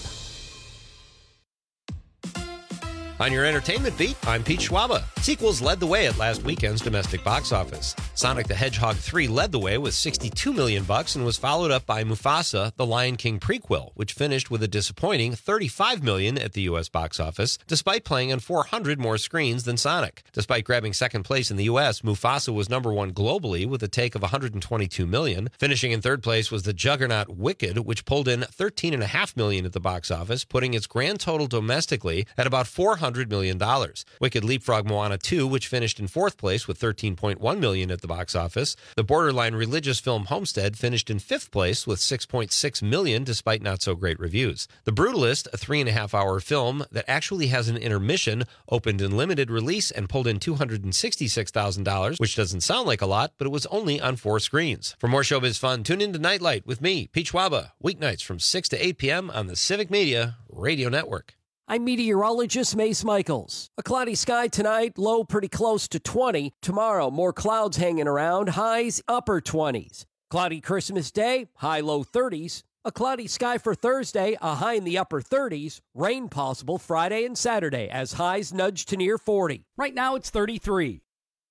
On your entertainment beat, I'm Pete Schwaba. Sequels led the way at last weekend's domestic box office. Sonic the Hedgehog three led the way with sixty-two million bucks and was followed up by Mufasa, the Lion King prequel, which finished with a disappointing thirty-five million at the U S box office, despite playing on four hundred more screens than Sonic. Despite grabbing second place in the U S, Mufasa was number one globally with a take of one hundred twenty-two million. Finishing in third place was the juggernaut Wicked, which pulled in thirteen point five million at the box office, putting its grand total domestically at about four hundred million dollars. Wicked leapfrogged Moana two, which finished in fourth place with thirteen point one million dollars at the box office. The borderline religious film Homestead finished in fifth place with six point six million dollars despite not so great reviews. The Brutalist, a three and a half hour film that actually has an intermission, opened in limited release and pulled in two hundred sixty-six thousand dollars, which doesn't sound like a lot, but it was only on four screens. For more showbiz fun, tune in to Nightlight with me, Pete Schwaba, weeknights from six to eight p.m. on the Civic Media Radio Network. I'm meteorologist Mace Michaels. A cloudy sky tonight, low pretty close to twenty. Tomorrow, more clouds hanging around, highs upper twenties. Cloudy Christmas Day, high low thirties. A cloudy sky for Thursday, a high in the upper thirties. Rain possible Friday and Saturday as highs nudge to near forty. Right now it's thirty-three.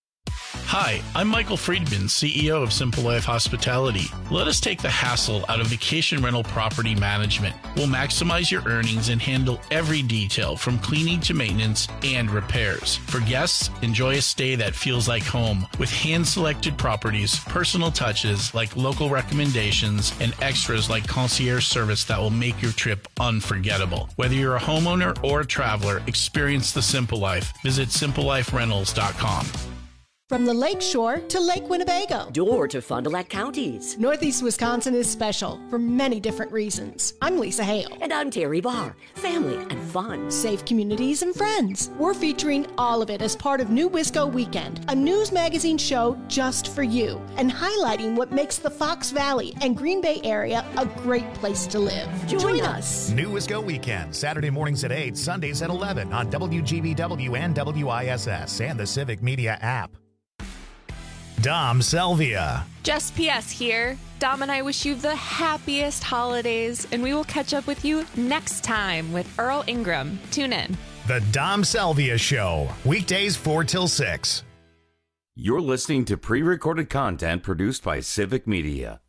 Hi, I'm Michael Friedman, C E O of Simple Life Hospitality. Let us take the hassle out of vacation rental property management. We'll maximize your earnings and handle every detail from cleaning to maintenance and repairs. For guests, enjoy a stay that feels like home with hand-selected properties, personal touches like local recommendations, and extras like concierge service that will make your trip unforgettable. Whether you're a homeowner or a traveler, experience the Simple Life. Visit simple life rentals dot com. From the Lake Shore to Lake Winnebago. Door to Fond du Lac counties. Northeast Wisconsin is special for many different reasons. I'm Lisa Hale. And I'm Terry Barr. Family and fun. Safe communities and friends. We're featuring all of it as part of New Wisco Weekend, a news magazine show just for you, and highlighting what makes the Fox Valley and Green Bay area a great place to live. Join, Join us. New Wisco Weekend, Saturday mornings at eight, Sundays at eleven on W G B W and W I S S and the Civic Media app. Dom Selvia. Just P S here. Dom and I wish you the happiest holidays, and we will catch up with you next time with Earl Ingram. Tune in. The Dom Selvia Show, weekdays four till six. You're listening to pre-recorded content produced by Civic Media.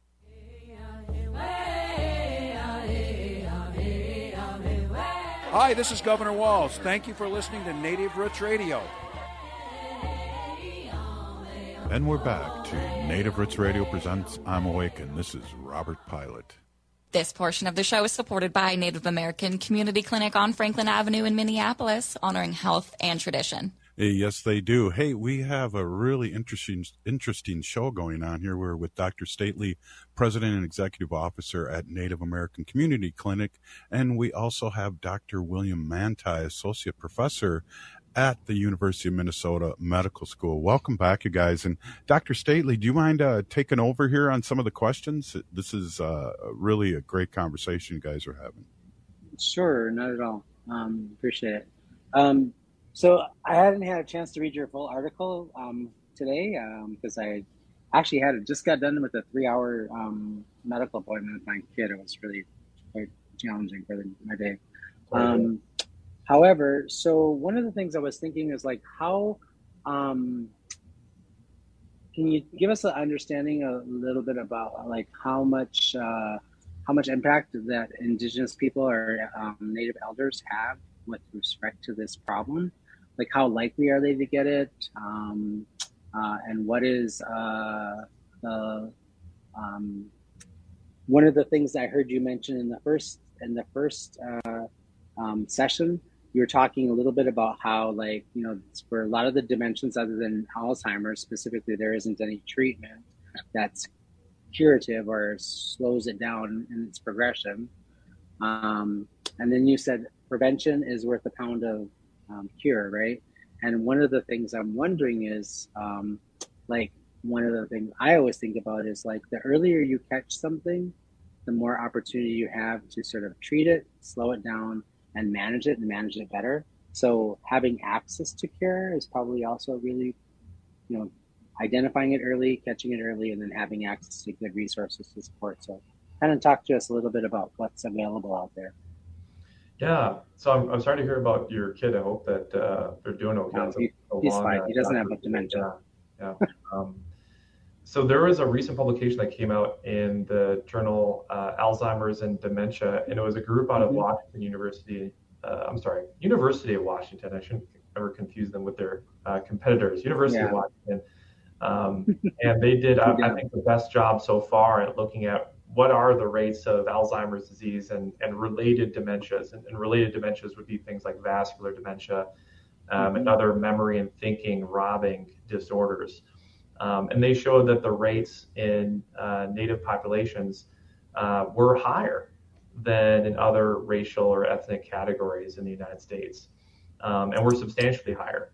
Hi, this is Governor Walz. Thank you for listening to Native Roots Radio. And we're back to Native Roots Radio presents I'm Awake, and this is Robert Pilot. This portion of the show is supported by Native American Community Clinic on Franklin Avenue in Minneapolis, honoring health and tradition. Yes, they do. Hey, we have a really interesting interesting show going on here. We're with Doctor Stately, President and Executive Officer at Native American Community Clinic, and we also have Doctor William Manti, Associate Professor at the University of Minnesota Medical School. Welcome back, you guys. And Doctor Stately, do you mind uh, taking over here on some of the questions? This is uh, really a great conversation you guys are having. Sure, not at all. Um, appreciate it. Um, So I hadn't had a chance to read your full article um, today because um, I actually had just got done with a three-hour um, medical appointment with my kid. It was really quite challenging for the, my day. Um, however, so one of the things I was thinking is like how um, can you give us an understanding a little bit about like how much uh, how much impact that Indigenous people or um, Native elders have with respect to this problem? Like how likely are they to get it? Um, uh, and what is uh, the um, one of the things I heard you mention in the first in the first uh, um, session? You were talking a little bit about how, like, you know, for a lot of the dementias other than Alzheimer's specifically, there isn't any treatment that's curative or slows it down in its progression. Um, and then you said prevention is worth a pound of um, cure, right? And one of the things I'm wondering is, um, like, one of the things I always think about is like the earlier you catch something, the more opportunity you have to sort of treat it, slow it down, and manage it and manage it better. So having access to care is probably also really, you know, identifying it early, catching it early, and then having access to good resources to support. So kind of talk to us a little bit about what's available out there. Yeah, so I'm, I'm sorry to hear about your kid. I hope that uh, they're doing okay. No, he, he's long, fine. Uh, he doesn't have dementia. Yeah. yeah. um, so there was a recent publication that came out in the journal uh, Alzheimer's and Dementia, and it was a group out of mm-hmm. Washington University. Uh, I'm sorry, University of Washington. I shouldn't ever confuse them with their uh, competitors. University yeah. of Washington. Um, and they did, I, I think, the best job so far at looking at what are the rates of Alzheimer's disease and, and related dementias. And, and related dementias would be things like vascular dementia um, mm-hmm. and other memory and thinking robbing disorders. Um, and they showed that the rates in uh, Native populations uh, were higher than in other racial or ethnic categories in the United States. Um, and were substantially higher.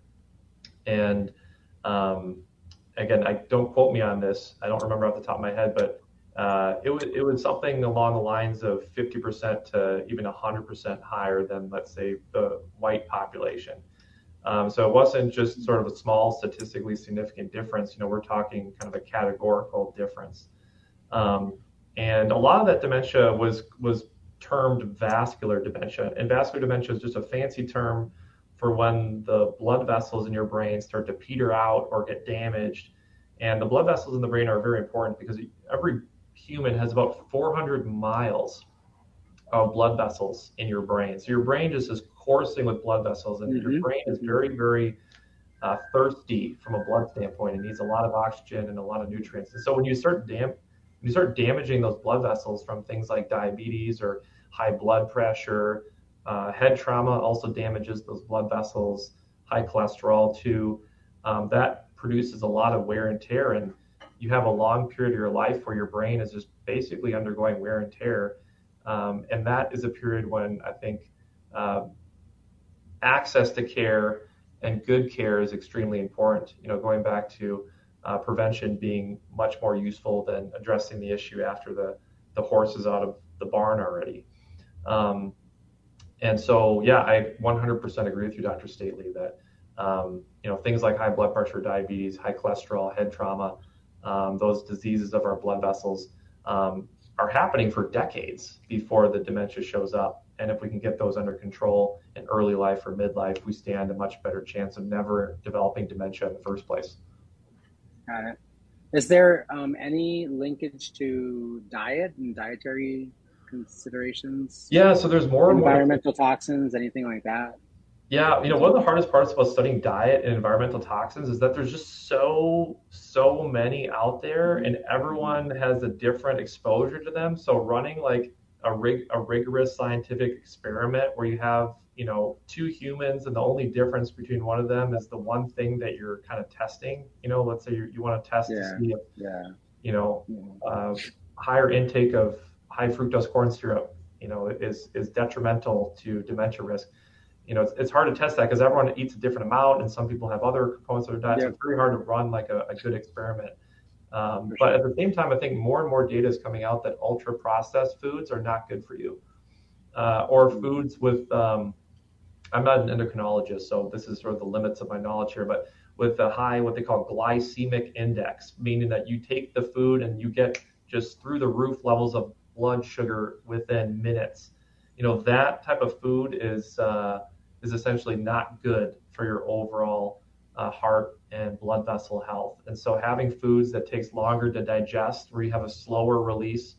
And um, again, I don't quote me on this. I don't remember off the top of my head, but uh, it was it was something along the lines of fifty percent to even one hundred percent higher than, let's say, the white population. Um, so it wasn't just sort of a small statistically significant difference. You know, we're talking kind of a categorical difference. Um, and a lot of that dementia was was termed vascular dementia. And vascular dementia is just a fancy term for when the blood vessels in your brain start to peter out or get damaged. And the blood vessels in the brain are very important because every human has about four hundred miles of blood vessels in your brain. So your brain just is coursing with blood vessels, and mm-hmm. your brain is very, very uh, thirsty from a blood standpoint. It needs a lot of oxygen and a lot of nutrients. And so when you start dam- when you start damaging those blood vessels from things like diabetes or high blood pressure, uh, head trauma also damages those blood vessels, high cholesterol too. Um, that produces a lot of wear and tear, and you have a long period of your life where your brain is just basically undergoing wear and tear. Um, and that is a period when I think uh, access to care and good care is extremely important. You know, going back to uh, prevention being much more useful than addressing the issue after the, the horse is out of the barn already. Um, and so, yeah, I one hundred percent agree with you, Doctor Stately, that, um, you know, things like high blood pressure, diabetes, high cholesterol, head trauma, um, those diseases of our blood vessels um, are happening for decades before the dementia shows up. And if we can get those under control in early life or midlife, we stand a much better chance of never developing dementia in the first place. Got it. Is there um, any linkage to diet and dietary considerations? Yeah, so there's more and more environmental toxins, anything like that? Yeah, you know, one of the hardest parts about studying diet and environmental toxins is that there's just so, so many out there, and everyone has a different exposure to them. So running like a rig, a rigorous scientific experiment where you have, you know, two humans, and the only difference between one of them is the one thing that you're kind of testing. You know, let's say you, you want to test Yeah. to see if, Yeah. you know, uh, higher intake of high fructose corn syrup, you know, is is detrimental to dementia risk. You know, it's, it's hard to test that because everyone eats a different amount, and some people have other components of their diet. So Yeah. it's very hard to run like a, a good experiment. Um, but at the same time, I think more and more data is coming out that ultra processed foods are not good for you, uh, or foods with. Um, I'm not an endocrinologist, so this is sort of the limits of my knowledge here. But with a high, what they call glycemic index, meaning that you take the food and you get just through the roof levels of blood sugar within minutes. You know, that type of food is uh, is essentially not good for your overall uh, heart and blood vessel health. And so having foods that takes longer to digest, where you have a slower release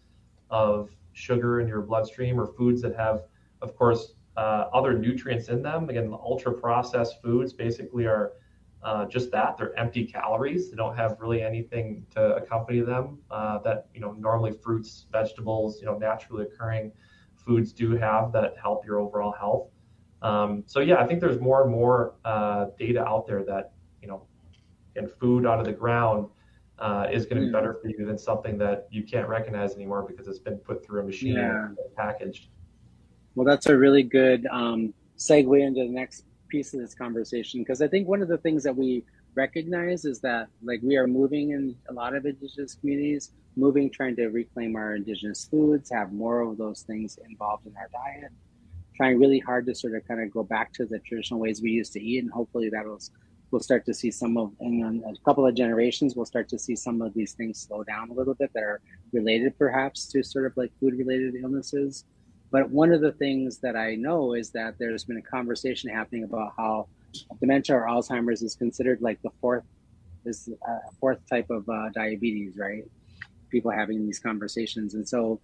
of sugar in your bloodstream, or foods that have, of course, uh, other nutrients in them. Again, the ultra processed foods basically are uh, just that. They're empty calories. They don't have really anything to accompany them uh, that, you know, normally fruits, vegetables, you know, naturally occurring foods do have that help your overall health. Um, so yeah, I think there's more and more uh, data out there that, you know, and food out of the ground uh, is going to be better for you than something that you can't recognize anymore because it's been put through a machine Yeah. and packaged. Well, that's a really good um, segue into the next piece of this conversation, because I think one of the things that we recognize is that, like, we are moving in a lot of Indigenous communities, moving, trying to reclaim our Indigenous foods, have more of those things involved in our diet, trying really hard to sort of kind of go back to the traditional ways we used to eat, and hopefully that will we'll start to see some of, in a couple of generations, we'll start to see some of these things slow down a little bit that are related perhaps to sort of like food-related illnesses. But one of the things that I know is that there's been a conversation happening about how dementia or Alzheimer's is considered like the fourth, is a fourth type of uh, diabetes, right? People having these conversations. And so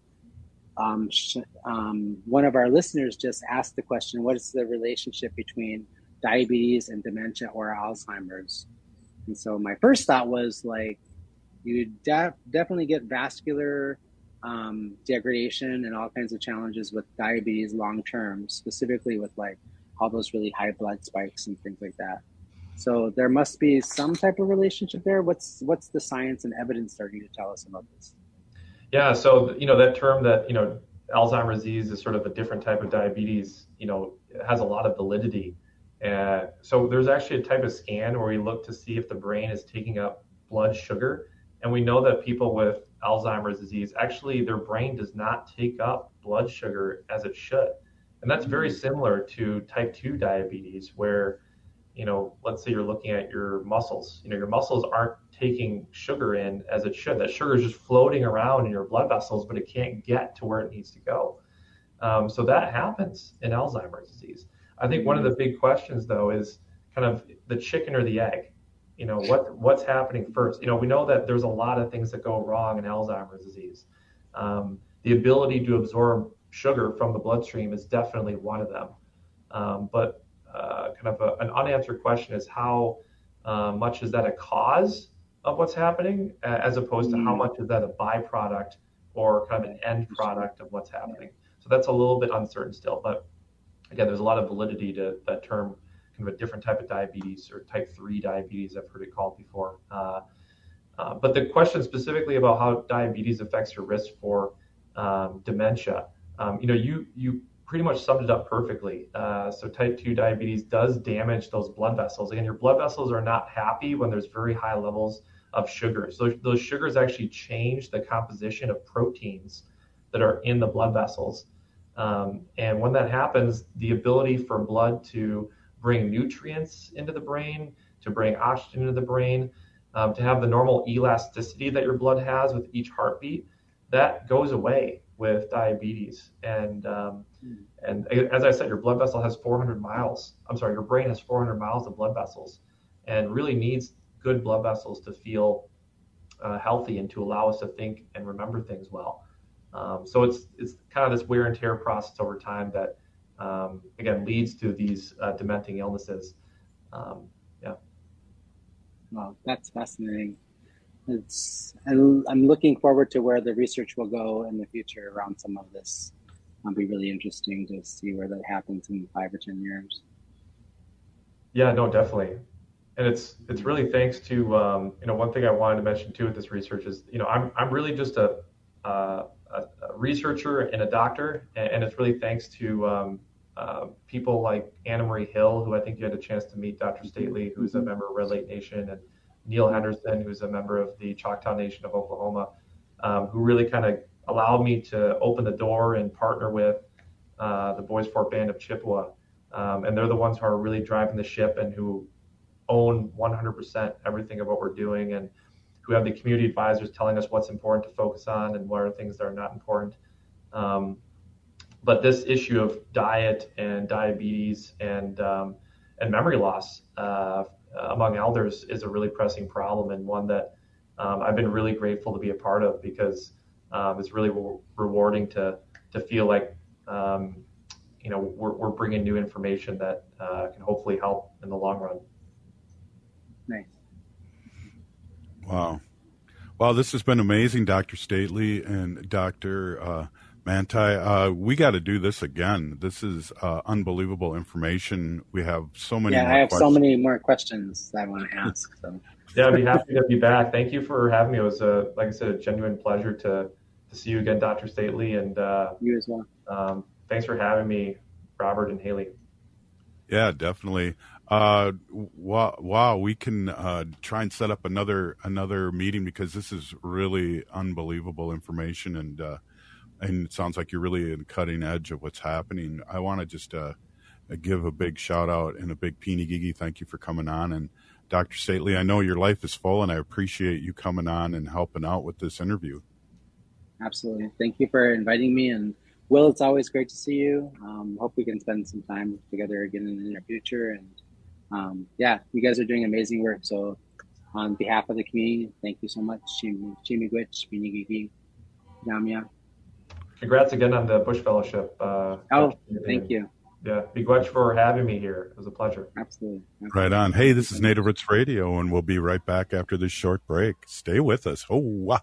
um, sh- um, one of our listeners just asked the question, what is the relationship between diabetes and dementia or Alzheimer's? And so my first thought was like, you de- definitely get vascular um, degradation and all kinds of challenges with diabetes long-term, specifically with like all those really high blood spikes and things like that. So there must be some type of relationship there. What's what's the science and evidence starting to tell us about this? Yeah, so, you know, that term that, you know, Alzheimer's disease is sort of a different type of diabetes, you know, it has a lot of validity. Uh, so there's actually a type of scan where we look to see if the brain is taking up blood sugar. And we know that people with Alzheimer's disease, actually their brain does not take up blood sugar as it should. And that's very similar to type two diabetes, where, you know, let's say you're looking at your muscles, you know, your muscles aren't taking sugar in as it should. That sugar is just floating around in your blood vessels, but it can't get to where it needs to go. Um, so that happens in Alzheimer's disease. I think one of the big questions, though, is kind of the chicken or the egg. You know, what what's happening first? You know, we know that there's a lot of things that go wrong in Alzheimer's disease. Um, the ability to absorb sugar from the bloodstream is definitely one of them. Um, but uh, kind of a, an unanswered question is how uh, much is that a cause of what's happening, as opposed to how much is that a byproduct or kind of an end product of what's happening. So that's a little bit uncertain still. But again, there's a lot of validity to that term, kind of a different type of diabetes, or type three diabetes, I've heard it called before. Uh, uh, but the question specifically about how diabetes affects your risk for um, dementia, um, you know, you you pretty much summed it up perfectly. Uh, so type two diabetes does damage those blood vessels. Again, your blood vessels are not happy when there's very high levels of sugar. So those sugars actually change the composition of proteins that are in the blood vessels. Um, and when that happens, the ability for blood to bring nutrients into the brain, to bring oxygen into the brain, um, to have the normal elasticity that your blood has with each heartbeat, that goes away with diabetes. And um, and as I said, your blood vessel has four hundred miles. I'm sorry, your brain has four hundred miles of blood vessels, and really needs good blood vessels to feel uh, healthy and to allow us to think and remember things well. Um, so it's it's kind of this wear and tear process over time that um, again, leads to these uh, dementing illnesses. Um, yeah. Wow, that's fascinating. It's, I'm looking forward to where the research will go in the future around some of this. It'll be really interesting to see where that happens in five or ten years. Yeah, no, definitely. And it's it's really thanks to, um, you know, one thing I wanted to mention too with this research is, you know, I'm I'm really just a, uh, a, a researcher and a doctor, and, and it's really thanks to um, uh, people like Anna Marie Hill, who I think you had a chance to meet, Doctor Stately, who's a member of Red Lake Nation, and Neil Henderson, who's a member of the Choctaw Nation of Oklahoma, um, who really kind of allowed me to open the door and partner with uh, the Boys Fort Band of Chippewa. Um, and they're the ones who are really driving the ship and who own one hundred percent everything of what we're doing, and who have the community advisors telling us what's important to focus on and what are things that are not important. Um, but this issue of diet and diabetes and um, and memory loss uh, among elders is a really pressing problem, and one that um, I've been really grateful to be a part of, because um, it's really re- rewarding to to feel like um, you know we're we're bringing new information that uh, can hopefully help in the long run. Nice. Wow. Well, this has been amazing, Doctor Stately and Doctor Uh, Manti. Uh, we got to do this again. This is uh, unbelievable information. We have so many yeah, more I have questions. so many more questions that I want to ask. So. Yeah, I'd be happy to be back. Thank you for having me. It was, a, like I said, a genuine pleasure to, to see you again, Doctor Stately. And uh, you as well. Um, thanks for having me, Robert and Haley. Yeah, definitely. Uh, wow, wow, we can uh, try and set up another another meeting, because this is really unbelievable information, and uh, and it sounds like you're really in the cutting edge of what's happening. I want to just uh, give a big shout out and a big peeny gigi thank you for coming on. And Doctor Stately, I know your life is full, and I appreciate you coming on and helping out with this interview. Absolutely. Thank you for inviting me. And Will, it's always great to see you. Um, hope we can spend some time together again in the near future. And um, yeah, you guys are doing amazing work. So on behalf of the community, thank you so much. Chimigwich, Binigigi, Yamya. Congrats again on the Bush Fellowship. Uh, oh, thank you. Yeah, Miigwech for having me here. It was a pleasure. Absolutely. Absolutely. Right on. Hey, this is Native Roots Radio, and we'll be right back after this short break. Stay with us. Oh, wow.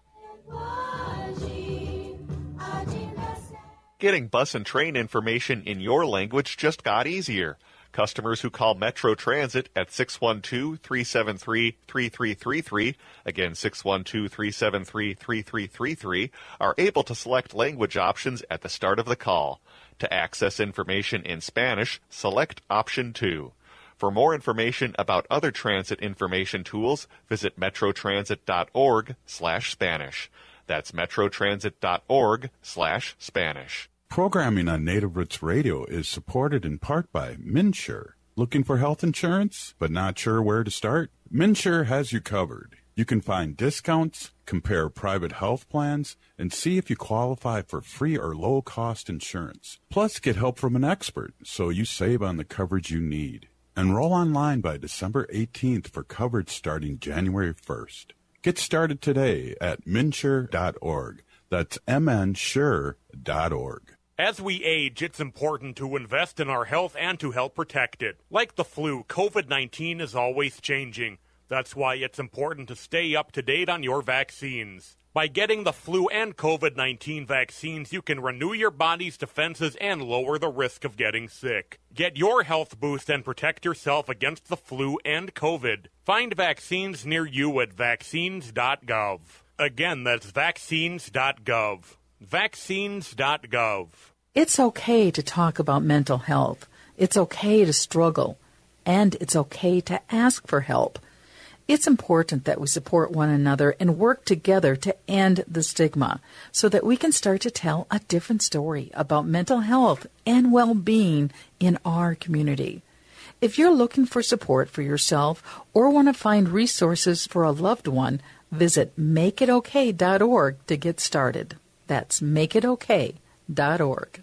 Getting bus and train information in your language just got easier. Customers who call Metro Transit at six one two, three seven three, three three three three, again six one two, three seven three, three three three three, are able to select language options at the start of the call. To access information in Spanish, select option two. For more information about other transit information tools, visit metrotransit.org slash Spanish. That's metrotransit.org slash Spanish. Programming on Native Roots Radio is supported in part by MNsure. Looking for health insurance, but not sure where to start? MNsure has you covered. You can find discounts, compare private health plans, and see if you qualify for free or low-cost insurance. Plus, get help from an expert so you save on the coverage you need. Enroll online by December eighteenth for coverage starting January first. Get started today at mnsure dot org. That's m n sure dot org. As we age, it's important to invest in our health and to help protect it. Like the flu, COVID nineteen is always changing. That's why it's important to stay up to date on your vaccines. By getting the flu and COVID nineteen vaccines, you can renew your body's defenses and lower the risk of getting sick. Get your health boost and protect yourself against the flu and COVID. Find vaccines near you at vaccines dot gov. Again, that's vaccines dot gov. vaccines dot gov. It's okay to talk about mental health. It's okay to struggle. And it's okay to ask for help. It's important that we support one another and work together to end the stigma so that we can start to tell a different story about mental health and well-being in our community. If you're looking for support for yourself or want to find resources for a loved one, visit make it okay dot org to get started. That's make it okay dot org.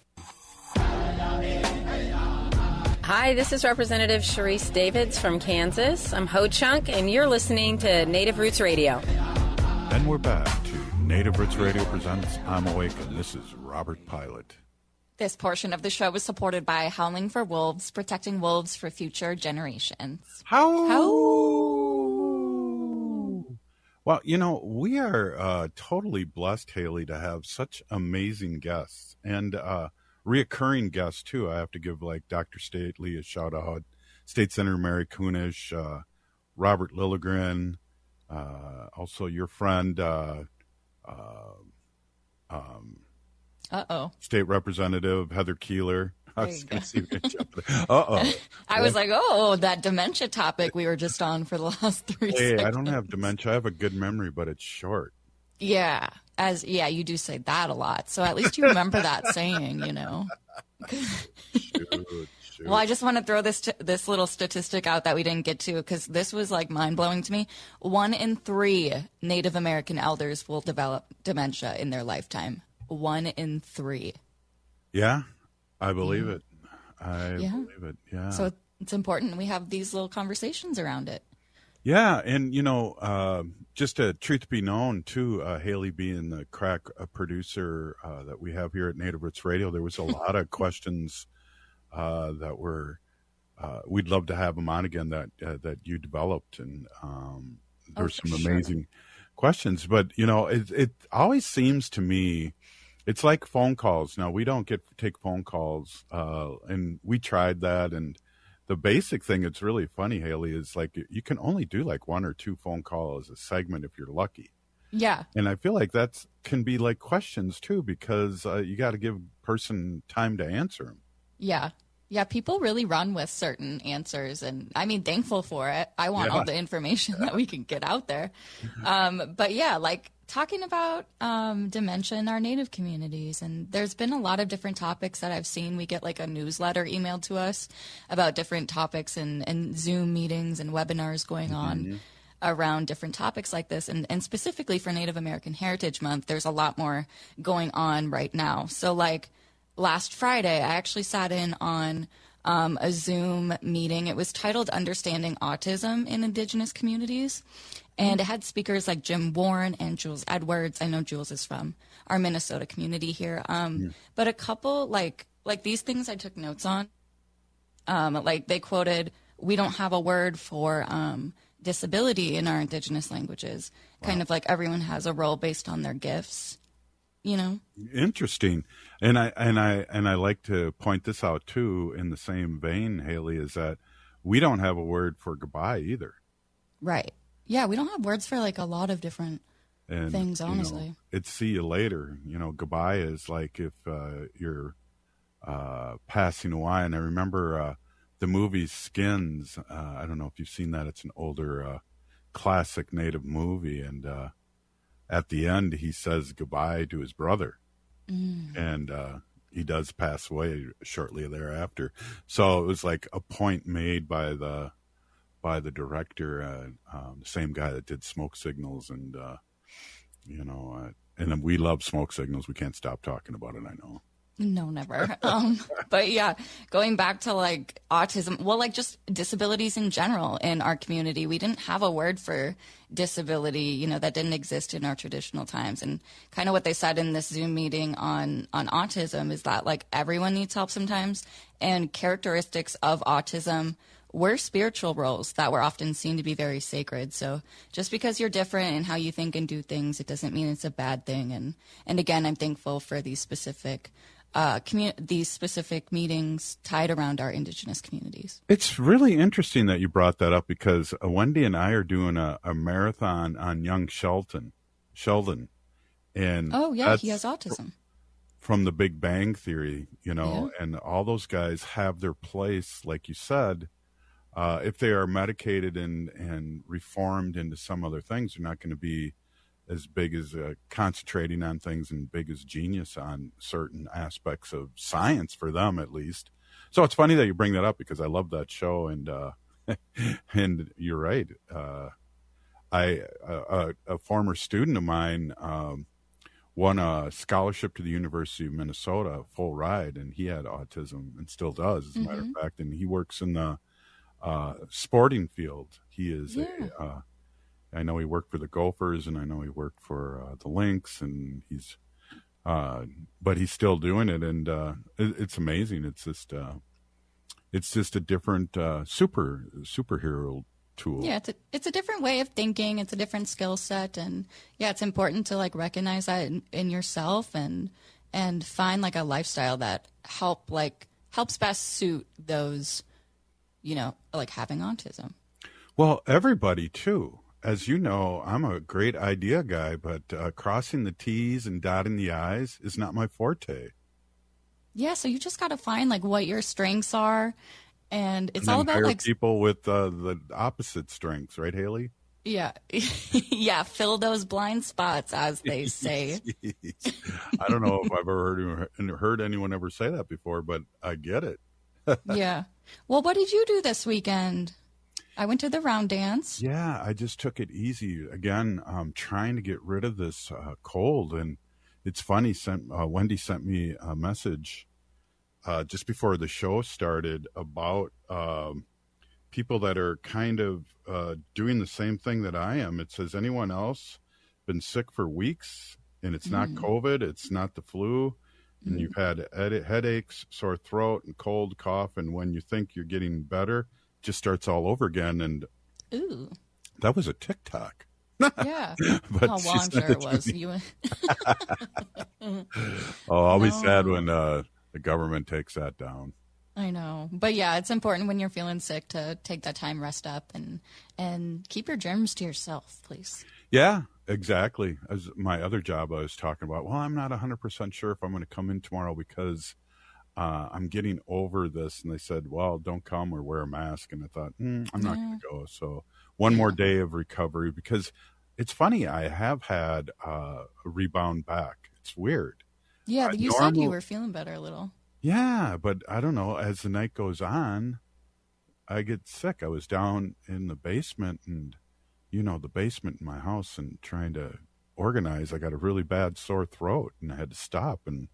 Hi, this is Representative Sharice Davids from Kansas. I'm Ho Chunk, and you're listening to Native Roots Radio. And we're back to Native Roots Radio presents I'm Awake, and this is Robert Pilot. This portion of the show was supported by Howling for Wolves, protecting wolves for future generations. How? How? Well, you know, we are uh, totally blessed, Haley, to have such amazing guests and uh, reoccurring guests, too. I have to give, like, Doctor Stately a shout-out, State Senator Mary Kunesh, uh, Robert Lilligren, uh, also your friend, uh, uh, um, Uh-oh. State Representative Heather Keeler. I was going to see. Uh-oh. I was like, oh, that dementia topic we were just on for the last three Hey, seconds. I don't have dementia. I have a good memory, but it's short. Yeah, as yeah, you do say that a lot. So at least you remember that saying, you know. Shoot, shoot. Well, I just want to throw this t- this little statistic out that we didn't get to because this was like mind blowing to me. One in three Native American elders will develop dementia in their lifetime. One in three. Yeah, I believe Yeah. it. I Yeah. believe it. Yeah. So it's important we have these little conversations around it. Yeah, and you know, uh, just a truth be known, too, uh, Haley being the crack uh, producer uh, that we have here at Native Roots Radio, there was a lot of questions uh, that were. Uh, we'd love to have them on again that uh, that you developed, and um, there's Oh, some sure. amazing questions. But you know, it it always seems to me. It's like phone calls. Now, we don't get take phone calls, uh, and we tried that. And the basic thing, it's really funny, Haley, is like you can only do like one or two phone calls a segment if you're lucky. Yeah. And I feel like that's can be like questions, too, because uh, you got to give person time to answer them. Yeah. Yeah, people really run with certain answers, and I mean, thankful for it. I want Yeah. all the information that we can get out there. Um, but yeah, like talking about um, dementia in our Native communities, and there's been a lot of different topics that I've seen. We get like a newsletter emailed to us about different topics and, and Zoom meetings and webinars going on around different topics like this. And, and specifically for Native American Heritage Month, there's a lot more going on right now. So like, last Friday, I actually sat in on um, a Zoom meeting. It was titled Understanding Autism in Indigenous Communities. And it had speakers like Jim Warren and Jules Edwards. I know Jules is from our Minnesota community here. Um, Yeah. But a couple, like like these things I took notes on. Um, like they quoted, we don't have a word for um, disability in our Indigenous languages. Kind of like everyone has a role based on their gifts, you know? Interesting, and I and I and I like to point this out too. In the same vein, Haley, is that we don't have a word for goodbye either. Right. Yeah, we don't have words for like a lot of different And things, you know, honestly. it's see you later. You know, goodbye is like if uh, you're uh, passing away. And I remember uh, the movie Skins. Uh, I don't know if you've seen that. It's an older uh, classic Native movie, and uh, at the end he says goodbye to his brother. Mm. And uh, he does pass away shortly thereafter. So it was like a point made by the by the director, uh, um, the same guy that did Smoke Signals, and uh, you know, uh, and we love Smoke Signals. We can't stop talking about it. I know. No, never. um, but yeah, going back to like autism, well, like just disabilities in general in our community, we didn't have a word for disability, you know, that didn't exist in our traditional times. And kind of what they said in this Zoom meeting on, on autism is that like everyone needs help sometimes, and characteristics of autism were spiritual roles that were often seen to be very sacred. So just because you're different in how you think and do things, it doesn't mean it's a bad thing. And, and again, I'm thankful for these specific Uh, commu- these specific meetings tied around our Indigenous communities. It's really interesting that you brought that up, because uh, Wendy and I are doing a, a marathon on young Sheldon. Sheldon, and Oh yeah, that's he has autism. from The Big Bang Theory, you know, Yeah. and all those guys have their place, like you said. Uh, if they are medicated and and reformed into some other things, they're not going to be as big as uh, concentrating on things and big as genius on certain aspects of science, for them at least. So it's funny that you bring that up, because I love that show, and uh, and you're right. Uh, I a, a former student of mine um, won a scholarship to the University of Minnesota, full ride, and he had autism and still does, as a matter Mhm. of fact. And he works in the uh, sporting field. He is Yeah. a uh, I know he worked for the Gophers, and I know he worked for uh, the Lynx, and he's uh, but he's still doing it, and uh, it, it's amazing. It's just uh, it's just a different uh, super superhero tool. Yeah, it's a, it's a different way of thinking. It's a different skill set, and yeah, it's important to like recognize that in, in yourself and and find like a lifestyle that help like helps best suit those, you know, like having autism. Well, everybody too. As you know, I'm a great idea guy, but uh, crossing the T's and dotting the I's is not my forte. Yeah, so you just got to find like what your strengths are, and it's and all about hire like people with uh, the opposite strengths, right, Haley? yeah, yeah, fill those blind spots, as they say. I don't know if I've ever heard, heard anyone ever say that before, but I get it. Yeah. Well, what did you do this weekend? I went to the round dance. Yeah, I just took it easy. Again, um, trying to get rid of this uh, cold. And it's funny, sent, uh, Wendy sent me a message uh, just before the show started about um, people that are kind of uh, doing the same thing that I am. It says, anyone else been sick for weeks? And it's not mm. COVID, it's not the flu. And mm. you've had head- headaches, sore throat, and cold, cough. And when you think you're getting better, just starts all over again. And ooh, that was a TikTok. Yeah. But oh, well, I'm sure it was. You... oh, I'll no. be sad when uh, the government takes that down. I know. But yeah, it's important when you're feeling sick to take that time, rest up, and and keep your germs to yourself, please. Yeah, exactly. As my other job I was talking about, well, I'm not one hundred percent sure if I'm going to come in tomorrow because Uh, I'm getting over this. And they said, well, don't come or wear a mask. And I thought, mm, I'm not yeah. going to go. So one yeah. more day of recovery, because it's funny. I have had uh, a rebound back. It's weird. Yeah. But you normal, said you were feeling better a little. Yeah. But I don't know. As the night goes on, I get sick. I was down in the basement and, you know, the basement in my house and trying to organize. I got a really bad sore throat and I had to stop. And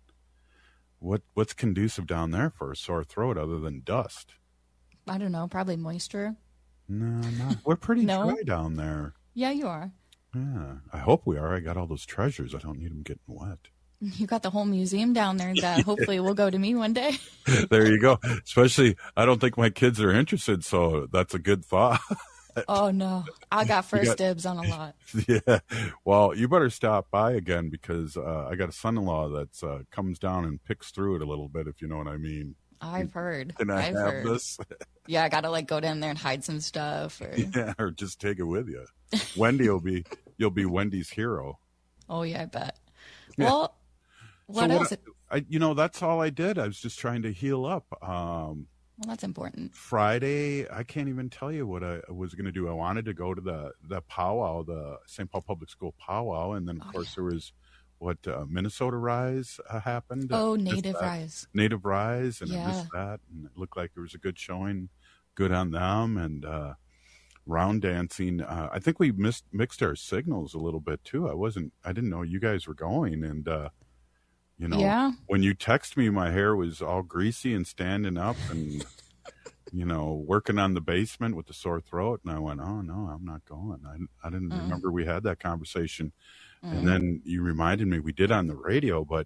What what's conducive down there for a sore throat other than dust? I don't know. Probably moisture. No, no. We're pretty no? dry down there. Yeah, you are. Yeah, I hope we are. I got all those treasures. I don't need them getting wet. You got the whole museum down there that hopefully will go to me one day. There you go. Especially, I don't think my kids are interested, so that's a good thought. Oh, no. I got first got, dibs on a lot. Yeah. Well, you better stop by again because uh, I got a son-in-law that uh, comes down and picks through it a little bit, if you know what I mean. I've heard. Can I I've have heard. this? Yeah, I got to like go down there and hide some stuff. Or... Yeah, or just take it with you. Wendy will be, you'll be Wendy's hero. Oh, yeah, I bet. Yeah. Well, what so else? What I, I, you know, that's all I did. I was just trying to heal up. Um, Well, that's important. Friday, I can't even tell you what I was going to do. I wanted to go to the, the powwow, the Saint Paul Public School powwow. And then, of oh, course, yeah. there was what uh, Minnesota Rise uh, happened. Oh, Native Rise. Native Rise. And yeah. I missed that. And it looked like there was a good showing, good on them. And uh, round dancing. Uh, I think we missed, mixed our signals a little bit, too. I wasn't, I didn't know you guys were going. And, uh, You know, yeah. when you text me, my hair was all greasy and standing up and, you know, working on the basement with the sore throat. And I went, oh, no, I'm not going. I, I didn't mm. remember we had that conversation. Mm. And then you reminded me we did on the radio, but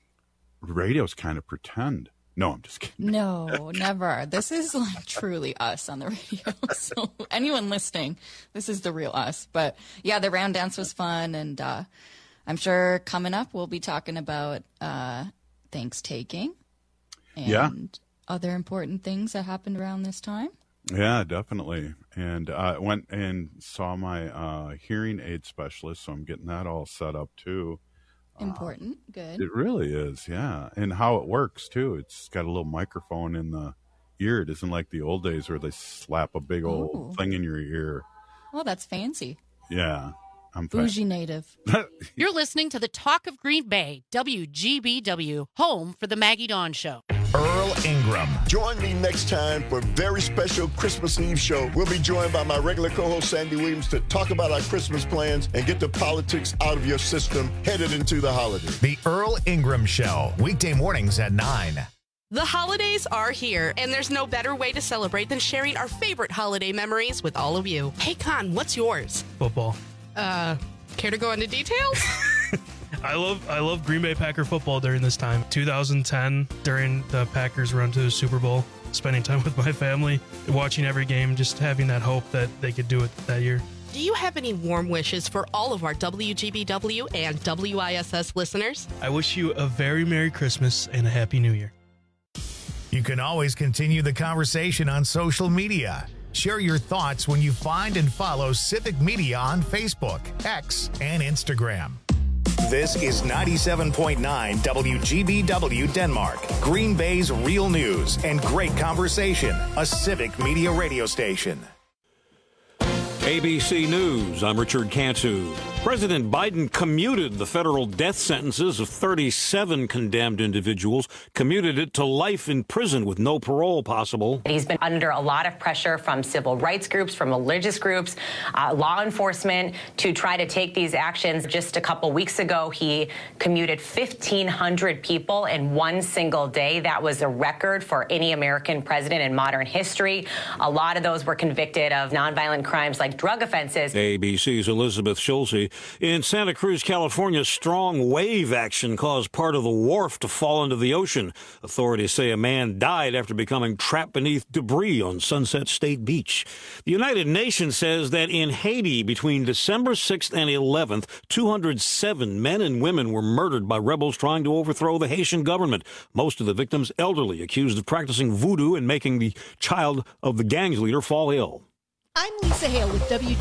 radio's kind of pretend. No, I'm just kidding. No, never. This is like truly us on the radio. So anyone listening, this is the real us. But yeah, the round dance was fun. And, uh, I'm sure coming up we'll be talking about uh, Thanksgiving and yeah. other important things that happened around this time. Yeah, definitely. And I uh, went and saw my uh, hearing aid specialist, so I'm getting that all set up too. Important, uh, good. It really is, yeah. And how it works too. It's got a little microphone in the ear. It isn't like the old days where they slap a big old Ooh. thing in your ear. Well, that's fancy. Yeah. I'm Bougie native. You're listening to the Talk of Green Bay, W G B W, home for the Maggie Dawn Show. Earl Ingram. Join me next time for a very special Christmas Eve show. We'll be joined by my regular co-host, Sandy Williams, to talk about our Christmas plans and get the politics out of your system headed into the holiday. The Earl Ingram Show, weekday mornings at nine. The holidays are here, and there's no better way to celebrate than sharing our favorite holiday memories with all of you. Hey, Con, what's yours? Football. Uh, care to go into details? I love I love Green Bay Packer football during this time. two thousand ten, during the Packers run to the Super Bowl, spending time with my family, watching every game, just having that hope that they could do it that year. Do you have any warm wishes for all of our W G B W and W I S S listeners? I wish you a very Merry Christmas and a Happy New Year. You can always continue the conversation on social media. Share your thoughts when you find and follow Civic Media on Facebook, X, and Instagram. This is ninety-seven point nine W G B W Denmark, Green Bay's real news and great conversation, a Civic Media radio station. A B C News, I'm Richard Cantu. President Biden commuted the federal death sentences of thirty-seven condemned individuals, commuted it to life in prison with no parole possible. He's been under a lot of pressure from civil rights groups, from religious groups, uh, law enforcement to try to take these actions. Just a couple weeks ago, he commuted fifteen hundred people in one single day. That was a record for any American president in modern history. A lot of those were convicted of nonviolent crimes like drug offenses. A B C's Elizabeth Schulze. In Santa Cruz, California, strong wave action caused part of the wharf to fall into the ocean. Authorities say a man died after becoming trapped beneath debris on Sunset State Beach. The United Nations says that in Haiti, between December sixth and eleventh, two hundred seven men and women were murdered by rebels trying to overthrow the Haitian government. Most of the victims elderly, accused of practicing voodoo and making the child of the gang's leader fall ill. I'm Lisa Hale with W